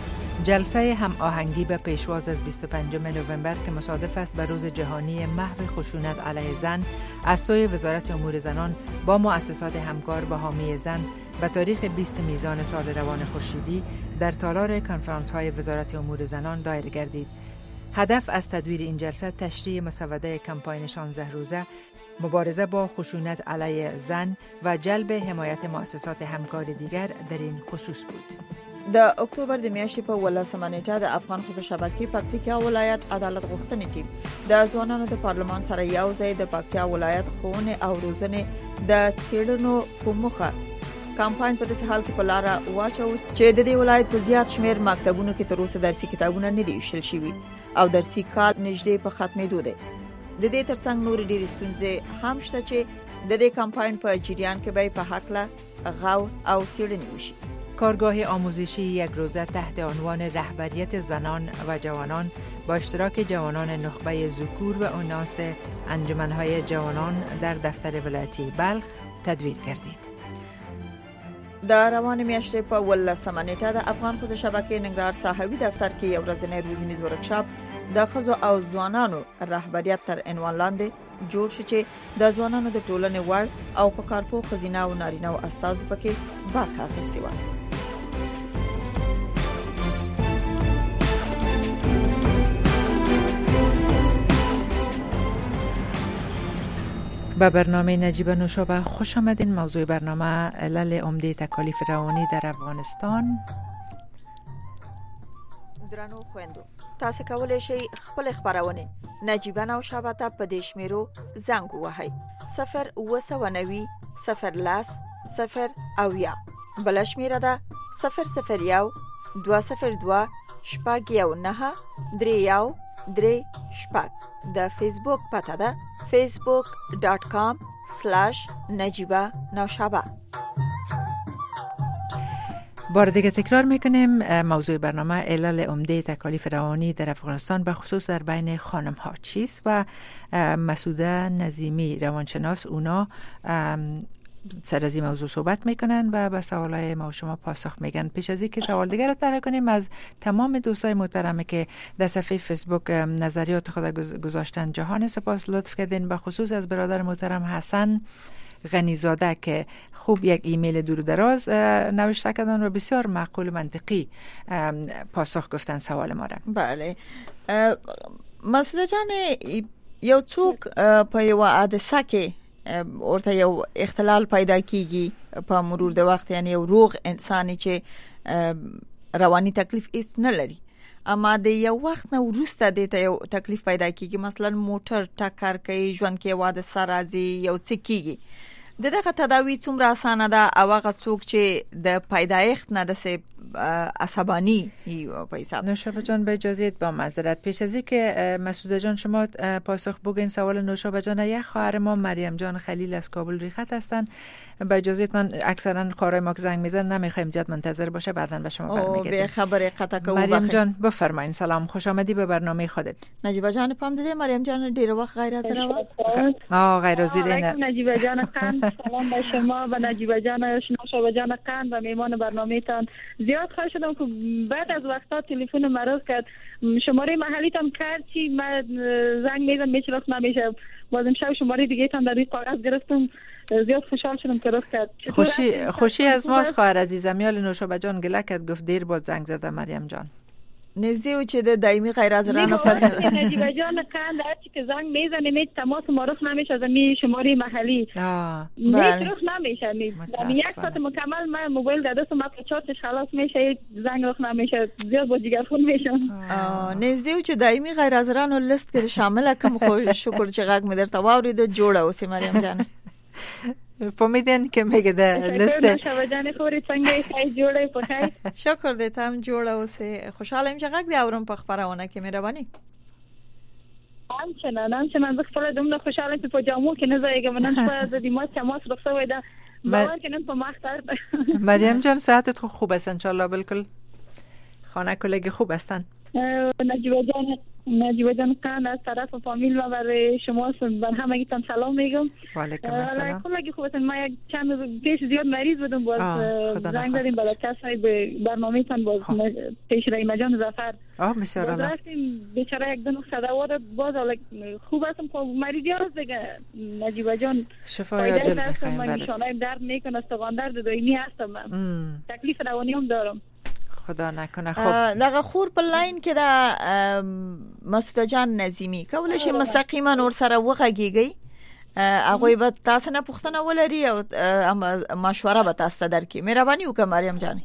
جلسه هم آهنگی به پیشواز از 25 نوامبر که مصادف است به روز جهانی محو خشونت علیه زن از سوی وزارت امور زنان با مؤسسات همکار به حامی زن به تاریخ 20 میزان سال روان خورشیدی در تالار کنفرانس های وزارت امور زنان دایر گردید. هدف از تدویر این جلسه تشریح مسوده کمپاین 16 روزه مبارزه با خشونت علیه زن و جلب حمایت مؤسسات همکار دیگر در این خصوص بود. د اکتوبر د میاشتې په 18 نیټه د افغان ښځو شبکې پکتیکا ولایت عدالت غوښتنې ټیم د ځوانانو د پارلمان سره یو ځای د پکتیا ولایت ښوونې او روزنې د څېړنو په موخه کمپاین په داسې حال کې په لاره واچو چې د دې ولایت په زیات شمیر مکتبونو کې تر اوسه درسي کتابونه نه دي ویشل شوي او درسي کال نږدې په ختمېدو دی. د دې ترڅنګ نور ډېرې ستونزې هم شته چې د دې کمپاین په جریان کې به په هکله غور او څېړنې وشي. کارگاه آموزشی یک روزه تحت عنوان رهبریت زنان و جوانان با اشتراک جوانان نخبه ذکور و اناث انجمنهای جوانان در دفتر ولایتی بلخ تدویر گردید. د روان میاشتې په 18 نیټه د افغان ښځو شبکې ننګرهار صاحبي دفتر کې یو ورځنی روزنیز ورکشاپ د ښځو او ځوانانو رهبریت تر عنوان لاندې جوړ شو چې د ځوانانو د ټولنې وړ او په کارپو ښځینه او نارینه او استازو پکې برخه اخیستې وه. به برنامه نجیب نوشابه خوش آمدین. موضوع برنامه علل عمده تکالیف روانی در افغانستان. درنو خويندو، تاسو کولای شئ خپل خبرونه نجیب نوشابه ته په دې شمیرو زنګ ووهئ 0 0 0 اویا بل شمیره ده 001 202 شپږ نه 3 شپږ. د فیسبوک پته ده facebook.com/نجیبه نوشابه. بار دیگه تکرار میکنیم موضوع برنامه علل عمده تکالیف روانی در افغانستان به خصوص در بین خانم ها چیست و مسعوده نظیمی روانشناس اونا سر از این موضوع صحبت میکنن و به سوالای ما و شما پاسخ میگن. پیش از اینکه سوال دیگر رو طرح کنیم از تمام دوستای محترمه که در صفحه فیسبوک نظریات خود گذاشتن جهان سپاس لطف کردین، به خصوص از برادر محترم حسن غنیزاده که خوب یک ایمیل دور دراز نوشته کردن و بسیار معقول و منطقی پاسخ گفتن سوال ما را. بله مسعود جان، یو څوک په یو حادثه کې ورته یو اختلال پیدا کیږي په مرور د وخت، یعنی یو روغ انسان چې رواني تکلیف هیڅ نه لري، اما د یو وخت نه وروسته د یو تکلیف پیدا کیږي، مثلا موټر ټکر کوي، ژوند کې حادثه راځي، یو څه کیږي، دغه تداوی څومره اسانه ده او هغه څوک چې د پیدایښت نه د عصبانی په حساب. نوشابه جان به اجازه با معذرت پیش از اینکه مسعود جان شما پاسخ بگین سوال نوشابه جان، یک خواهر ما مریم جان خلیل از کابل روی خط هستن، به اجازهتون اکثرا خواهرای ما که زنگ میزنن نمیخوایم زیاد منتظر باشه، بعداً به شما برمیگردیم. به خبر قطع کو. مریم جان بفرمایید. سلام، خوش آمدی به برنامه خودت. نجیبه جان پام دیده مریم جان دیر وقت غیر حاضر و غیر حاضر نه. نجیبه جان قند، سلام به شما و نجیبه جان نوشابه جان قند و میهمان برنامه‌تان. زیاد خوش شدم که بعد از وقتا تلفن مرا کرد، شماره محلیتان کرد چی من زنگ میزنم میچرخ نمیشه، بازم شب شماره دیگه تان در روی کاغذ گرفتم، زیاد خوشحال شدم که رخ کرد. خوشی از ماست خواهر عزیزم. یال نوشابه جان گله کرد، گفت دیر باز زنگ زده مریم جان. نزدی و چه ده دائمی غیر حاضرانو پر نجیبه جان قند هرچی که زنگ میزنه می تماس ما رخ نمیشه از می شماره محلی بله رخ نمیشه. یک ساعت مکمل من موبایل در دستم ما چارجش خلاص میشه، زنگ رخ نمیشه، زیاد با جگرخون میشم. نزدی و چه دائمی غیر حاضرانو لیست که شامل کم خوش شکر چه غږ می در تواورید جوړه اوسې مریم جان. فهمیدین که میگه ده لیست نوشابه جان خوري څنګه خای جوړه په خای. شکر دې تام جوړه اوسې، خوشاله یم چې غږ دی اورم په خبرونه کې مهرباني. همچنان زه خپل دومره خوشاله چې په جامو کې نه ځایګم، نن په د ما تماس رخصه ده باور کنن په مختار. مریم جان صحتت خوب است ان شاء الله؟ بالکل. خانه کلگی خوب هستن؟ نجیبه جان قند از طرف فامیل و برای شما بر همگیتان سلام میگم. و علیکم السلام. کلگی خوب هستن. ما یک چند روز پیش زیاد مریض بودم، باز زنگ دادیم بالا کسایی به برنامه‌تان، باز پیش رحیم جان ظفر بسیار عالی. رفتیم بیچاره یک دو صدوات، باز خوب هستم. خب مریضی ها دیگه نجیبه جان شفای عاجل بخیر. من نشانه درد میکنه، استخوان درد دائمی هستم، من تکلیف روانی هم دارم. خدا نکنه. خب دغه خور په لاین کې دا مسعود جان نظیمی کولای شي مستقیما ور سره وغږیږي، هغه به تاسو نه پوښتنه ولري او مشوره به تاسو ته درکړي. مهرباني وکړه مریم جان.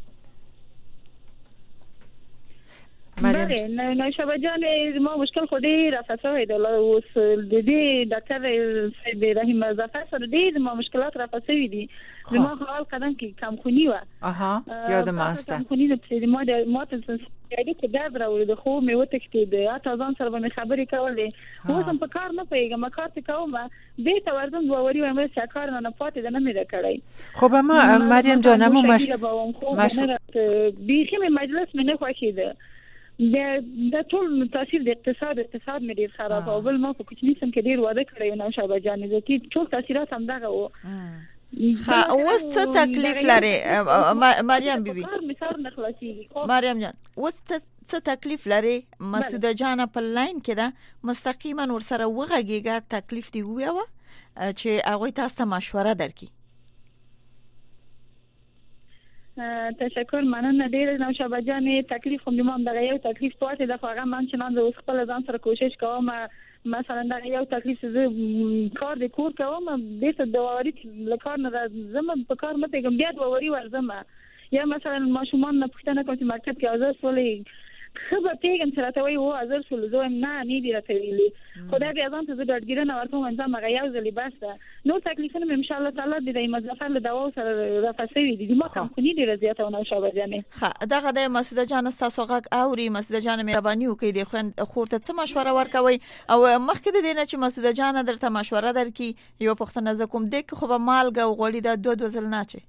بله نوشابه جان، ما مشکل خودی رفسای دلا و دیدی دکتر سید رحیم ظفر سره دید ما مشکلات رفسوی دی ما حال قدم که کمخونی و یادم هست کمخونی د ما تسیادی که درد راوړي، خو مې وتښتید، اته ځان سره به خبرې کولې، اوس هم په کار نه پیږم، کار ته کوم به ته ورځم دووري وایم چې کار نه پاتې نه مې کړی. خب اما مریم جان همو بیخي مجلس مې نه خوښیده، د ټول تاثیر د اقتصاد مې ډیر خراب او بل ما په کوچنی سم کې ډیر واده کړی نو شابه جان دې ټول تاثیرات هم دغه و. اوس څه تکلیف لري مریم بیبي؟ مریم جان اوس څه تکلیف لري؟ مسعود جان په لاین کې ده، مستقیما ور سره وغږیږه، تکلیف دی ویو چې هغه تاسو ته مشوره درکړي. تشکر، مننه ډیر نوشابه جان. تکلیف کوم ما دغه یو تکلیف پاتې د خواغه من چنان د خپل ځان سره کوشش کوم، مثلا دغه یو تکلیف زه کار د کور کوم، د څه دواري لکار نه زم په کار مته کوم، بیا دواري ورزم، یا مثلا ماشومان نه پښتنه کوم چې مارکیټ کې ازر سولې خبر پیغام سره ته وای او ازر سول زو نه دی راته ویلي، خدای دې اذان ته زه ډاډګیرنه ورکوم انځم هغه یو ځلی بس نو تکلیفونه ان شاء الله تعالی د مظفر له دوا سره رافسوي دي ما کوم کني ډیره زیاته ونه شابه جانې. ښه دغه د مسعود جان تاسو غږ اوري. مسعود جان مهرباني وکړئ د خورته څه مشوره ورکوي او مخکې د دې نه چې مسعود جان درته مشوره درکې یو پښتنه زکم د خو به مالګه او غوړي د دوه ځل نه چي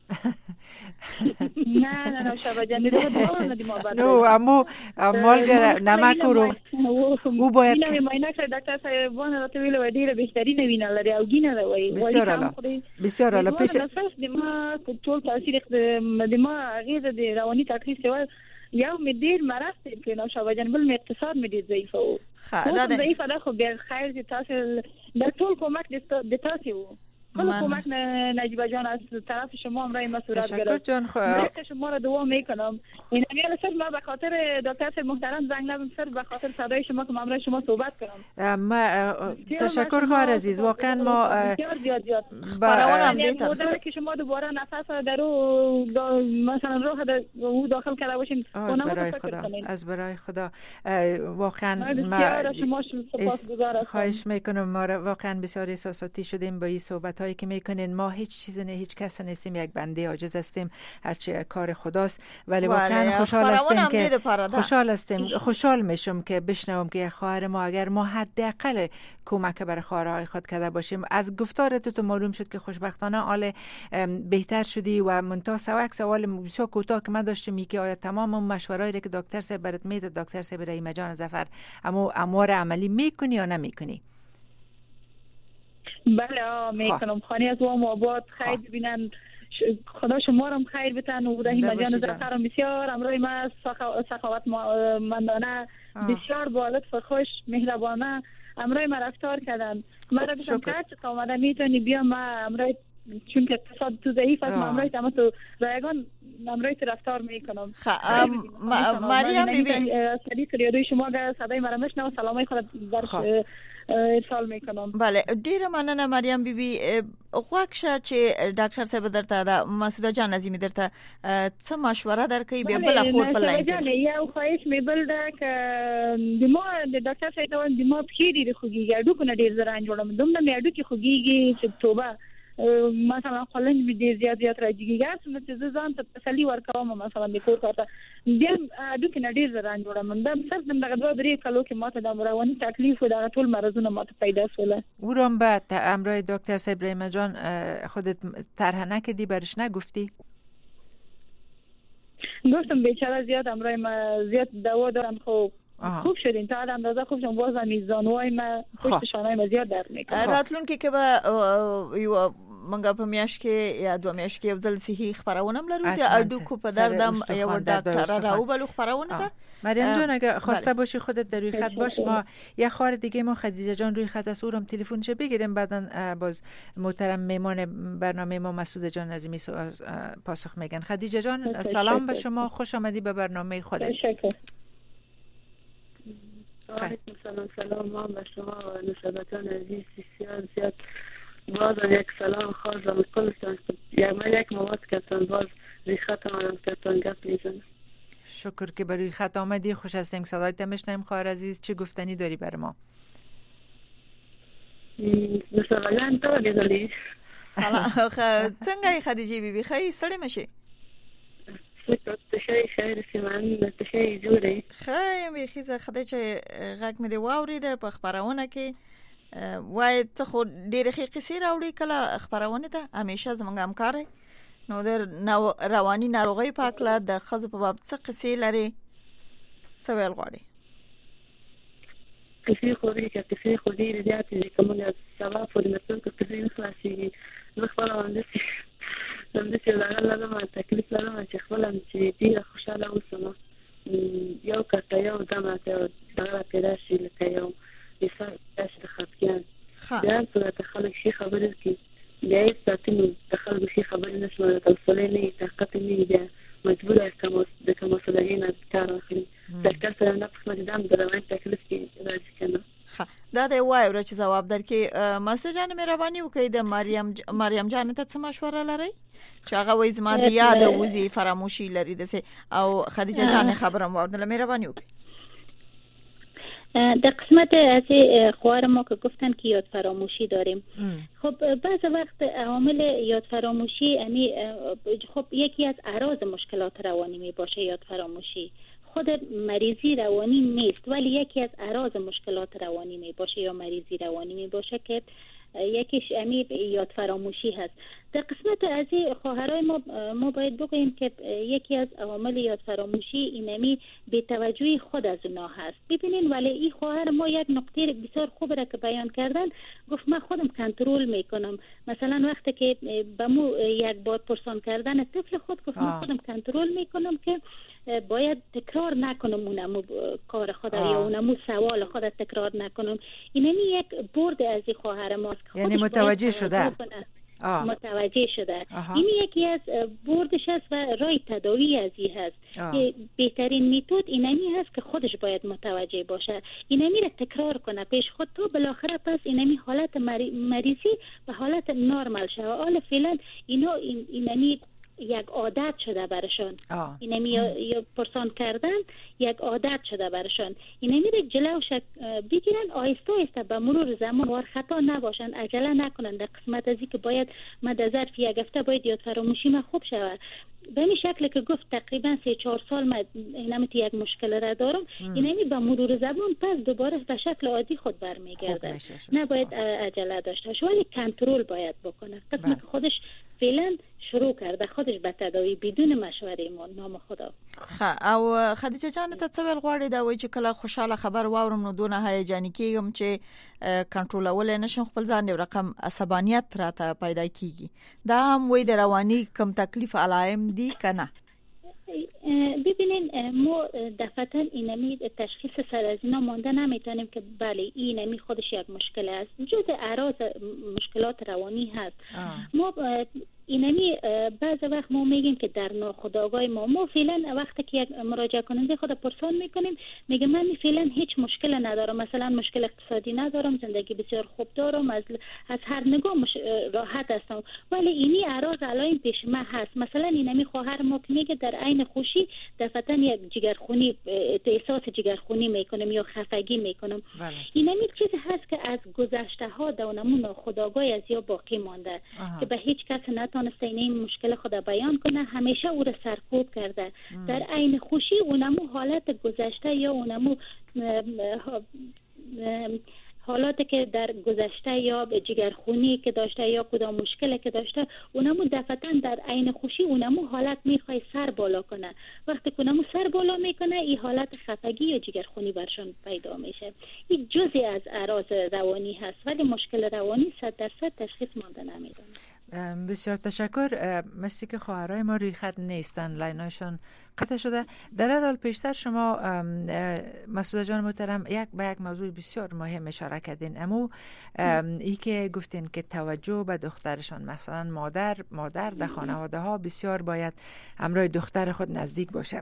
نه شابه جان دې نه دی ما بعد نو امو مالګه نمک او باید نه مینه کړ ډاکټر صاحب ونه راته ویل و ډیره بهترینه وینه لري او ګینه ده وای بسیار عالی پیش د ما ټول تاثیر د ما غیزه د رواني تکلیف سوا یو مې ډیر مرسته کې نو شابه جان بل مې اقتصاد مې ډیر ضعیف و. دا ضعیف ده خو بیا خیر چې تاسو د ټول کومک د تاسو وو کل کمک نجیبه جان از طرف شما امرای ما صورت گرفت. تشکر جان. شما را دعا میکنم. این امیال صرف ما به خاطر دکتر صاحب محترم زنگ نزدم، صرف به خاطر صدای شما که امرای شما صحبت کنم. ما تشکر خواهر عزیز. واقعا ما زیاد خبرونه دیتا که شما دوباره نفس در مثلا روح او داخل کرده باشین. از برای خدا واقعا ما شما سپاسگزارم. خواهش میکنم. ما واقعا بسیار احساساتی شدیم با این صحبت هایی که میکنین. ما هیچ چیز نه، هیچ کس نیستیم، یک بنده عاجز هستیم، هرچی کار خداست. ولی واقعا خوشحال میشم که بشنوم که خواهر ما، اگر ما حداقل کمک برای خواهرای خود کرده باشیم. از گفتارت تو معلوم شد که خوشبختانه حال بهتر شدی و منتها سوال بسیار کوتاه که من داشتم که آیا تمام مشورهایی که دکتر صاحب برات میده، دکتر صاحب رحیم جان ظفر، اما امور عملی میکنی یا نمیکنی؟ بله میکنم. خانه از وام آباد خیر ببینن، خدا شما را خیر بتن و رحیم جان ظفر بسیار امروی ما سخاوت مندانه بسیار با لطف خوش مهربانه امروی ما رفتار کردن. من را گفتم که تا آمده میتونی بیا، ما امروی چون که اقتصاد تو ضعیف است، ما امروی تمام تو رایگان امروی رفتار میکنم. مریم بیبی صدیق ریادوی شما در صدای مرا میشنوم، سلامای خود درش ارسال میکنم. بله ډیر مننه مریم بیبی. غوښه چې ډاکټر صاحب درته دا مسعود جان عظیمی درته څه مشوره درکې به بل خور په لاین کې یو خواهش می بل دا ک دمو د ډاکټر صاحب د دمو پیری خوږي اډو کنه ډیر زران جوړم دومره می اډو کې خوږيږي چې توبه مثلا خلنج می ډیر زیات راځيږي ګاس چې ځان ته تسلی ورکوم مثلا د کور کارته بیا اډو کې ډیر زران جوړم دا صرف دغه دوه درې کلو کې ماته د رواني تکلیف و د ټول مرزونه ماته پیدا شول. ورم بعد امرای دکتر صاحب رحیم جان خودت طرح نکردی، برش نگفتی؟ گفتم بیچاره زیاد امرای ما زیاد دوا دارن، خوب شدین تا اندازه خوب شدن، باز میزانوای ما پشتشانای ما زیاد درد میکنه. راتلون که به یو منګه په میاش کې یا دوه میاش کې یو ځل صحیح خبرونه لرو د اډوکو په دردم یو ډاکټر راو بلو خبرونه ده. مریم جان اگه خواسته باشی خودت در روی خط باش، ما یه خبر دیگه ما خدیجه جان روی خط است، اورم تلفنش بگیریم بعدن باز محترم میمان برنامه ما مسعود جان عظیمی پاسخ میگن. خدیجه جان سلام به شما، خوش آمدی به برنامه خودت. تشکر. سلام ما به شما و نوشابتان عزیز زیاد باز یک سلام خاص و کلتان یک مواد کتان باز روی خط آمدم کتان گپ میزنم. شکر که بروی خط آمدی، خوش هستیم صدایت میشنیم. خواهر عزیز چه گفتنی داری بر ما؟ مثلا تو دیدی سلام څنګه خدیجه بیبي خی سړی مشي تشي خیر سیمان تشي جوړي خی می خیزه خدیجه غږ مې دی واورید په خبرونه کې وای ته خو ډېر ښه قصې راوړي کله خبرونه ده همیشه زمونږ همکار نو در رواني ناروغي پاکله د خزو په باب څه قصې لري څه ویل غواړي؟ قصې خو ډېرې زیاتې دي کومه سبا پورې مطلب که قصې نه خلاصېږي زه خپله همداسې لرم تکلیف لرم چې خپله چې ډېره خوشحاله اوسم یو کته یو دمه دغه پیدا شي لکه یو مثال داسې د خفګان بیا هم صورت خلک ښې خبرې کوي بیا هېڅ ساعتي نو د خلکو ښې خبرې نه شم د حوصلې نه وي طاقت نه وي بیا مجبوره یې د کمسلګۍ نه کار اخلي ډاکټر سره نه پوښتنه چې دا هم د رواني تکلیف کې راځي که نه. دا دی وایو چې ځواب درکې مسعود جان مهرباني وکړئ د مریم جان ته څه مشوره لرئ چې هغه وایي زما د یاد وځي فراموشي لري داسې او خدیجه جان خبره مو واورېدله مهرباني وکړئ. در قسمت از خواهر ما که گفتن که یاد فراموشی داریم خب بعض وقت عامل یاد فراموشی یعنی خب یکی از اعراض مشکلات روانی می باشه. یاد فراموشی خود مریضی روانی نیست ولی یکی از اعراض مشکلات روانی می باشه یا مریضی روانی می باشه که یکیش یاد فراموشی هست. در قسمت از خواهرای ما باید بگوییم که یکی از عوامل یاد فراموشی اینمی بی‌توجهی خود از اونا هست. ببینین ولی این خواهر ما یک نکته بسیار خوب را که بیان کردن، گفت من خودم کنترل میکنم. مثلا وقتی که به مو یک بار پرسان کردن طفل خود گفت من خودم کنترل میکنم که باید تکرار نکنم اونمو کار خود یا اونمو سوال خود تکرار نکنم. اینمی یک برد از این خواهر ماست که یعنی متوجه شده متوجه شده. این یکی از بردش است و راه تداوی از این هست که بهترین میتود اینمی هست که خودش باید متوجه باشه، اینمی را تکرار کنه پیش خود تا بالاخره پس اینمی حالت مریضی به حالت نرمال شه. حالا فعلا اینا اینمی یک عادت شده برشان، اینمی یا پرسان کردن یک عادت شده برشان. اینمی را جلوش بگیرن، آهسته آهسته به مرور زمان وار خطا نباشن، عجله نکنن در قسمت ازی که باید من در ظرف یک هفته باید یاد فراموشی من خوب شود. به این شکل که گفت تقریبا 3-4 سال من اینمی یک مشکل را دارم، اینمی به مرور زمان پس دوباره به شکل عادی خود برمیگرده. نباید عجله داشته باشه ولی کنترل باید بکنه. قسمی که خودش فعلا شروع کرده خودش به تداوی بدون مشوره ما نام خدا. او خدیجه جان ته څه ویل غواړي دا وایي چې کله خوشاله خبر واورم نو دونه هیجاني کېږم چې کنټرولول نشم خپل ځان، یو رقم عصبانیت راته پیدا کیږي. دا هم وایي د رواني کم تکلیف علائم دي کنه؟ ببینین ما دفعتا اینمی تشخیص سر از اینا مانده نمیتونیم که بله اینمی خودش یک مشکل است، جز اعراض مشکلات روانی هست. ما اینمی بعض وقت ما میگیم که در ناخودآگاه ما فعلا وقتی که یک مراجعه کننده خود پرسان میکنیم میگه من فعلا هیچ مشکل ندارم، مثلا مشکل اقتصادی ندارم، زندگی بسیار خوب دارم، از هر نگاه راحت هستم، ولی اینی اعراض علائم پیش ما هست. مثلا اینمی خواهر ما که میگه در عین خوشی دفعتا یک جگرخونی احساس جگرخونی میکنم یا خفگی میکنم. اینمی چیز هست که از گذشته ها دونمون ناخودآگاه از یا باقی مانده که به هیچ کس نتونسته این مشکل خود بیان کنه، همیشه او را سرکوب کرده. در عین خوشی اونمو حالت گذشته یا اونمو حالاتی که در گذشته یا جگرخونی که داشته یا کدام مشکلی که داشته اونمو دفعتا در عین خوشی اونمو حالت میخوای سر بالا کنه. وقتی که اونمو سر بالا میکنه این حالت خفگی یا جگرخونی برشان پیدا میشه. این جزئی از اعراض روانی هست ولی مشکل روانی 100% تشخیص مانده نمیدونه. بسیار تشکر. مثل که خواهرای ما روی خط نیستن، لایناشون قطع شده. در هر حال پیشتر شما مسعود جان محترم یک موضوع بسیار مهم اشاره کردین، اما ای که گفتین که توجه به دخترشان، مثلا مادر در خانواده ها بسیار باید همراه دختر خود نزدیک باشه.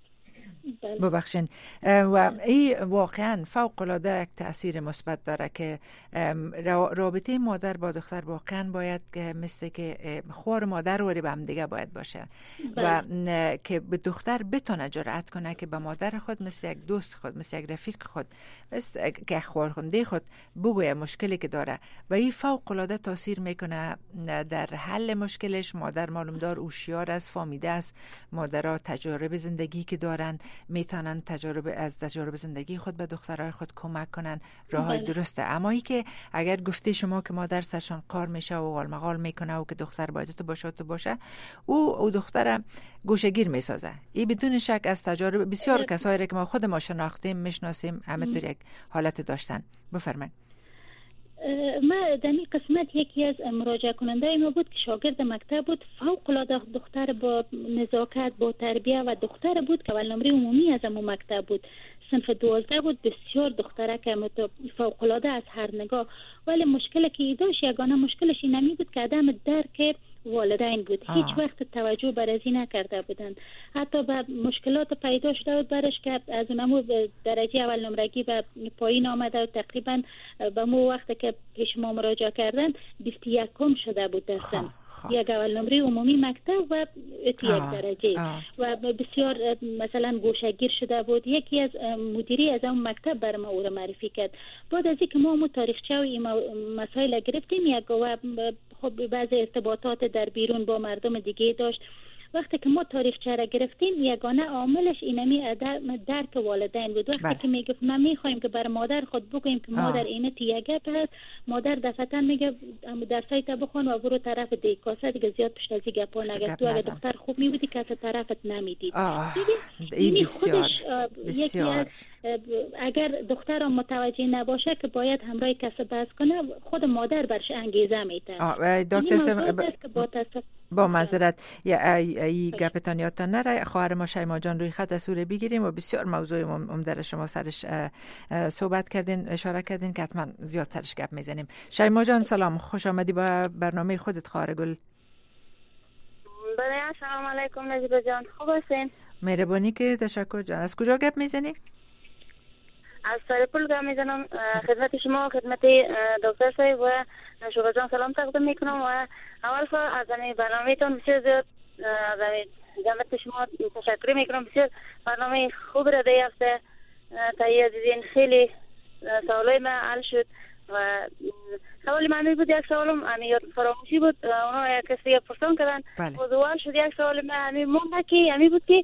ببخشین. و این واقعا فوق العاده یک تأثیر مثبت داره که رابطه مادر با دختر واقعا باید که مثل که خوار مادر وری به هم دیگه باید باشه و که به دختر بتونه جرأت کنه که به مادر خود مثل یک دوست خود، مثل یک رفیق خود، مثل که خوارخونده خود بگویه مشکلی که داره و این فوق العاده تاثیر میکنه در حل مشکلش. مادر معلومدار هوشیار است، فهمیده است مادرها تجارب زندگی که دارن میتونن از تجارب زندگی خود به دخترای خود کمک کنن، راههای درسته. اما ای که اگر گفته شما که مادر سرشان قار میشه و غالمغال میکنه و که دختر باید تو باشه او دختر گوشه‌گیر میسازه. این بدون شک از تجارب بسیار کسایی که ما خود ما شناختیم میشناسیم همینطور یک حالت داشتن. بفرمایید. ما در این قسمت یکی از مراجعه کننده ما بود که شاگرد مکتب بود، فوق العاده دختر با نزاکت، با تربیه و دختر بود که اول نمره عمومی از امو مکتب بود، صنف 12 بود، بسیار دختره که فوق العاده از هر نگاه. ولی مشکلی که داشت یگانه مشکلش این بود که عدم درک والدین بود. هیچ وقت توجه بر ازی نکرده بودند. حتی به مشکلات پیدا شده بود برش که از اونمو درجه اول نمرگی و پایین آمده و تقریبا به مو وقت که پیش ما مراجعه کردن 21 شده بود در سن. یک اول نمره عمومی مکتب و یک درجه و بسیار مثلا گوشه‌گیر شده بود. یکی از مدیری از اون مکتب بر ما او را معرفی کرد. بعد از اینکه ما تاریخچه و این مسائل گرفتیم، یک و خب بعضی ارتباطات در بیرون با مردم دیگه داشت. وقتی که ما تاریخچه را گرفتیم یگانه عاملش اینمی درک والدین بود. وقتی که میگفت ما میخوایم که بر مادر خود بگوییم که مادر اینه تیگه هست، مادر دفعتا میگه درسای تا بخون و برو طرف دیگه دیگه زیاد پشت از دیگه پا نگه. تو اگه دختر خوب میبودی که از طرفت نمیدید. این خودش یکی از اگر دختر متوجه نباشه که باید همراه کس بحث کنه، خود مادر برش انگیزه میده. دکتر با معذرت ای گپتان یادتان نره. خواهر ما شیما جان روی خط از بگیریم و بسیار موضوع عمده شما سرش صحبت کردین، اشاره کردین که حتما زیاد سرش گپ میزنیم. شیما جان سلام، خوش آمدی با برنامه خودت خواهر گل. بله سلام علیکم نجیب جان، خوب هستین؟ مهربانی که تشکر جان. از کجا گپ میزنی؟ از سرپل گپ میزنم. خدمت شما، خدمت دکتر صاحب و شوقا جان سلام تقدیم میکنم و اول از این برنامه‌تون بسیار زیاد از جمعیت شما تشکر میکنم. بسیار برنامه خوب را دیافته، تهیه دیدین، خیلی سوالای من حل شد و سوالی من بود یک سوالم یاد فراموشی بود، اونا کسی پرسان کردن موضوع شد. یک سوال من مونده که بود که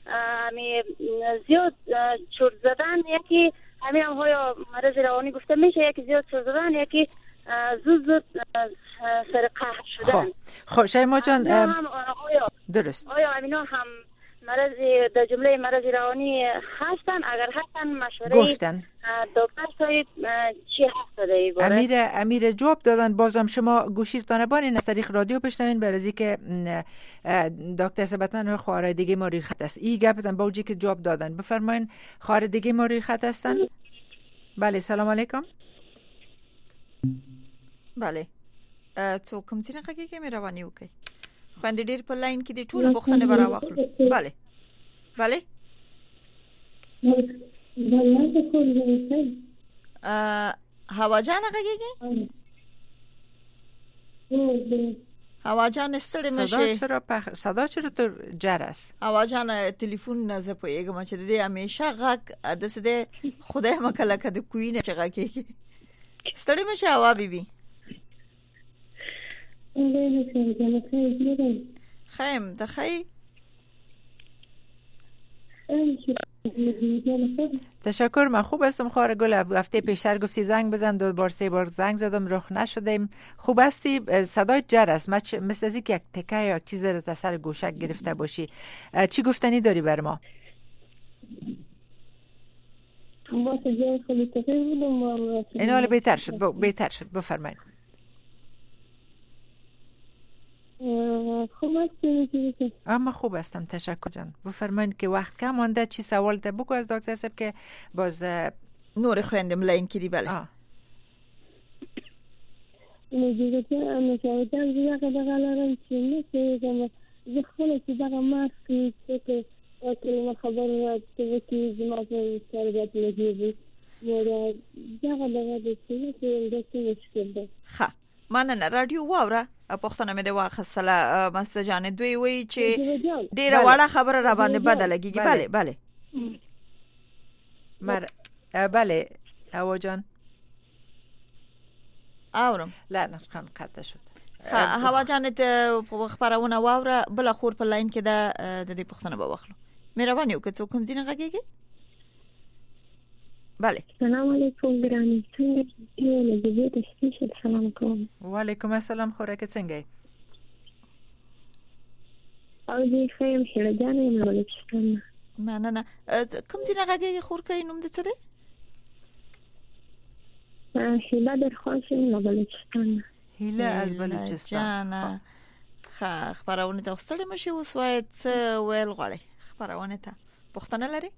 زیاد چرت زدن، یکی همین هم های مرض روانی گفته میشه، یکی زیاد چرت زدن، یکی زود سر قهر شدن. خب شیما جان درست آیا همینا هم مرض در جمله مرض روانی هستن؟ اگر هستن مشوره گفتن دکتر صاحب چی هست؟ امیر جواب دادن. بازم شما گوشیتان بانین از طریق رادیو بشنوین برای که دکتر سبتان خواهر دیگه ما روی خط است. این گپتن با وجودی که جواب دادن. بفرمایین خواهر دیگه ما روی خط هستن. بله سلام علیکم. بله تو کوم څنګه کې مهرباني وکړئ خوند ډیر په لاین کې د ټول بوختنه برا واخلو. بله بله هوا جان غږیږي؟ هوا جان ستړي مشه. صدا چرا تو جر است؟ هوا جان تلیفون نه زه پوهیږم چې دې همیشه غږ د سده خدای مکله کده کوی نه چغه کېږي. ستړي مشه هوا بیبي. خیم دخی تشکر. من خوب هستم خواهر گل. هفته پیشتر گفتی زنگ بزن، 2 بار 3 بار زنگ زدم رخ نشدیم. خوب هستی؟ صدای جر است، مثل از یک تکه یا چیز رو تا سر گوشک گرفته باشی. چی گفتنی داری بر ما؟ این حال بهتر شد بفرمایید. خوب هستی؟ اما خوب هستم تشکر جان. بفرمایید که وقت کم مانده، چی سوال ده بگو از دکتر صاحب که باز نور خوندم لاین کردی. بله مشاهدم زیاد دقیقا چی نیست زخونه چی دقیقا ماسکی که کلمه خبر را توکی زمازه سربت لگیزی دقیقا چی نیست مشکل ده. خواه مننه. رادیو واوره پښتنه مې د واخصله مست جان دوی وی چې ډیره وړه خبره را باندې بدل کیږي. بله بله بله هوا جان اورم لا نه قطع شد. هوا جان ته خبرونه واوره بل خور په لاین کې د دې پښتنه به واخلو. مهرباني وکړئ څوک کوم دینه غږیږي؟ بله سلام علیکم ګرانی څنګه یې د دې تشکیل سلام کوم. وعلیکم السلام خوراک څنګه او دې خیم شړجان یم له بلوچستان. مننه. کوم ځای راغی خورکې نوم دې څه دی؟ هیله در خواشم له بلوچستان. هیله از بلوچستان. ښه خبرونه ته وستل مشي اوس وای څه ویل غواړي خبرونه ته پښتنه لري؟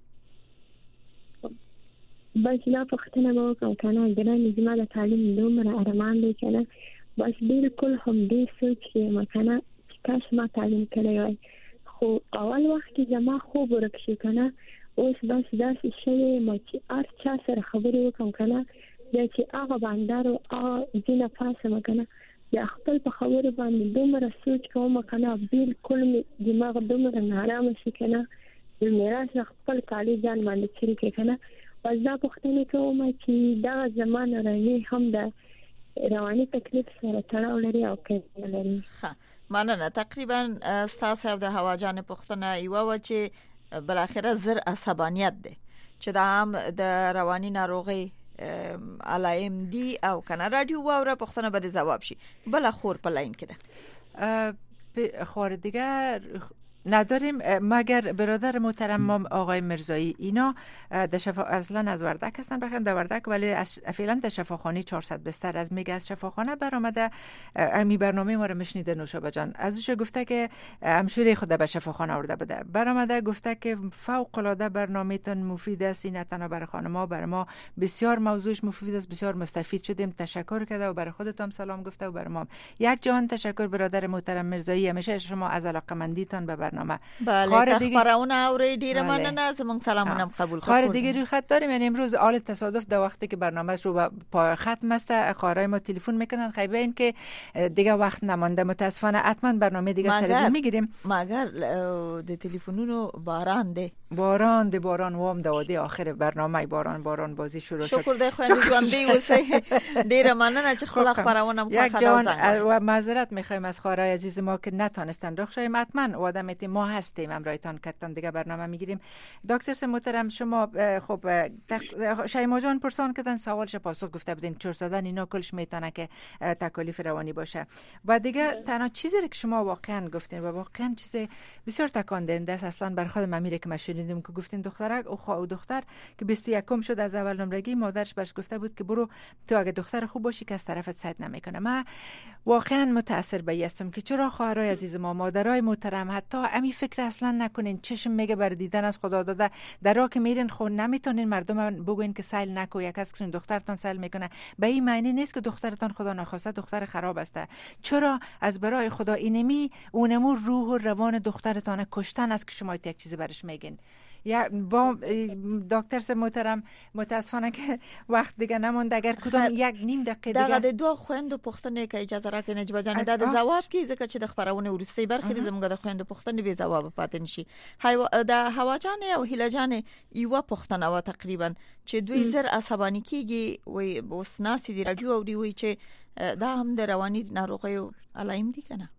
بس لا پښتنه به وکړم کنه ګرانې زما د تعلیم دومره ارمان دی کنه بس بالکل هم دې سوچ کې مکنه کاش ما تعلیم کړی وای خو اول وخت کې زما خوب ورک شي کنه اوس بس داسې شوی ما چې هر چا سره خبرې وکړم کنه بیا چې هغه باندارو ځینه پاسه مکنه یا خپل په خبرو باندې دومره سوچ کوم کنه بالکل دماغ دومره نارامه شي کنه د میراث خپل کالي ځان باندې چیرې کې کنه بس دا پښتنه کوم چې دا زمانه راځي هم د رواني تکلیف سره تړاو لري او کې لري. ښه مننه. تقریبا ستاسو د هوا جان پښتنه یو و چې بل اخره زر عصبانیت ده چې دا هم د رواني ناروغي علائم دي او کنه رادیو واوره پښتنه به جواب شي. بل خور په لاین کې ده خور دیگه نداریم مگر برادر محترم ما آقای مرزایی اینا اصلا از وردک هستن، بخیر در وردک، ولی فعلا در شفاخانه 400 بستر از میگه از شفاخانه برآمده. امی برنامه ما رو مشنیده نوشابه جان، ازش گفته که همشوری خود به شفاخانه آورده بده، برآمده گفته که فوق العاده برنامه‌تون مفید است، این تنها برای خانم‌ها برای ما بسیار موضوعش مفید است، بسیار مستفید شدیم، تشکر کرده و برای خودتون سلام گفته و برای ما یک جهان تشکر برادر محترم مرزایی، همیشه شما از علاقمندیتون به برنامه. بله تخبرونه اوری دیر مننه، زمون سلامونم قبول کنید. خبر دیگه روی خط داریم، یعنی امروز آل تصادف در وقتی که برنامه رو به پای ختم است خارای ما تلفن میکنن، خیلی این که دیگه وقت نمانده متاسفانه، حتما برنامه دیگه سر میگیریم. مگر د تلفنونو باران وام دادی آخر برنامه باران بازی شروع شد. شکر دی خوند ژوندی وسی ډیر مننه چې خپل خبرونم یک جان و معذرت میخوایم از خارای عزیز ما که نتونستن رخ شایم، حتما آدمتی ما هستیم امرایتان کتن دیگه برنامه میگیریم. دکتر محترم شما خب شیما جان پرسان کردن سوالش پاسخ گفته بودین چور زدن اینا کلش میتونه که تکالیف روانی باشه و دیگه تنها چیزی که شما واقعا گفتین و واقعا چیز بسیار تکان دهنده است، اصلا بر خود میره که شنیدم که گفتین دختر که 21 شد از اول نمرگی مادرش بهش گفته بود که برو تو اگه دختر خوب باشی که از طرفت سید نمیکنه. من واقعا متاثر به هستم که چرا خواهرای عزیز ما مادرای محترم حتی امی فکر اصلا نکنین، چشم میگه بر دیدن از خدا داده در راه که میرین خود نمیتونین مردم بگوین که سیل نکو، یک از کسون دخترتان سیل میکنه به این معنی نیست که دخترتان خدا نخواسته دختر خراب است. چرا از برای خدا اینمی اونمو روح و روان دخترتان کشتن است که شما یک چیزی برش میگین. یا با دکتر محترم متاسفانه که وقت دیگه نموند، اگر کدام یک نیم دقیقه دیگه دغه دو خويندو پختنه که اجازه راکړي نجبه جان د جواب کی ځکه چې د خبرونه ورستي برخې زموږ د خويندو پختنه به جواب پاتې نشي. د هوا جان او هیله جان یو پختنه و تقریبا چې دوی زر عصبانی کیږي وي اوس ناسي دی رادیو او دی وي چې دا هم د رواني ناروغي علایم دي کنه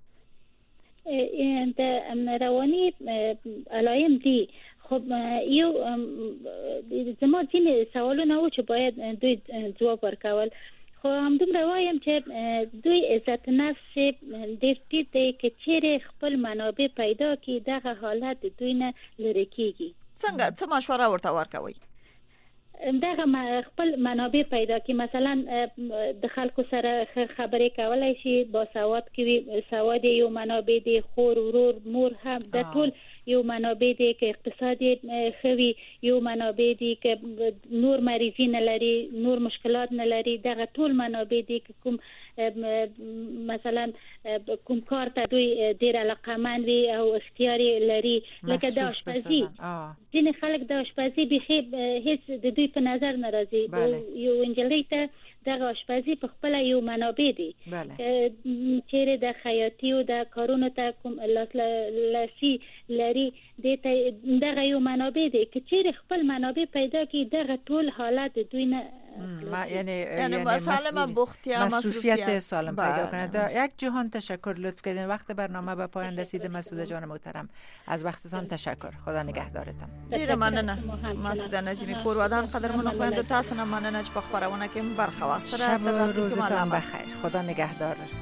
د رواني علایم دي. خب یو زما ځینې سوالونه و چې باید دوی جواب ورکول، خو همدومره وایم چې دوی عزت نفس ډېر ټیټ دی که چیرې خپل منابع پیدا کړي دغه حالت دوی نه لرې کېږي. څنګه څه مشوره ورته ورکوئ؟ دغه خپل منابع پیدا کړي، مثلا د خلکو سره خبرې کولای شي، با سواد کوي، سواد یو منابع دی، خور ورور مور هم د ټول یو منابع دی که اقتصادي خوي، یو منابع دی که نور مریضی نه لري، نور مشکلات نه لري، دغه ټول منابع دی که کوم مثلا کوم کار ته دوی ډېر علاقمند وي او اختیاري لري، لکه د آشپزي. ځینې خلک د آشپزي بیخي هیڅ د دوی په نظر نه راځي. یو نجلۍ ته دغه آشپزي په خپل یو منابع دی، چیرې د خیاطي او د کارونو ته کوم لاسي لري، دغه یو منابع دی که چیرې خپل منابع پیدا کړي دغه ټول حالت دوی نه یعنی سالم بختیا مصروفیت سالم پیدا کنه. یک جهان تشکر، لطف کردین. وقت برنامه به پایان رسید. مسعود جان محترم از وقتتان تشکر، خدا نگهدارتان. ډیره مننه مسعود نظیمی کورودان. قدرمنو خویندو تاسو نه مننه چې په خبرونه کې برخه واخیسته. شب و روزتان بخیر، خدا نگهدار.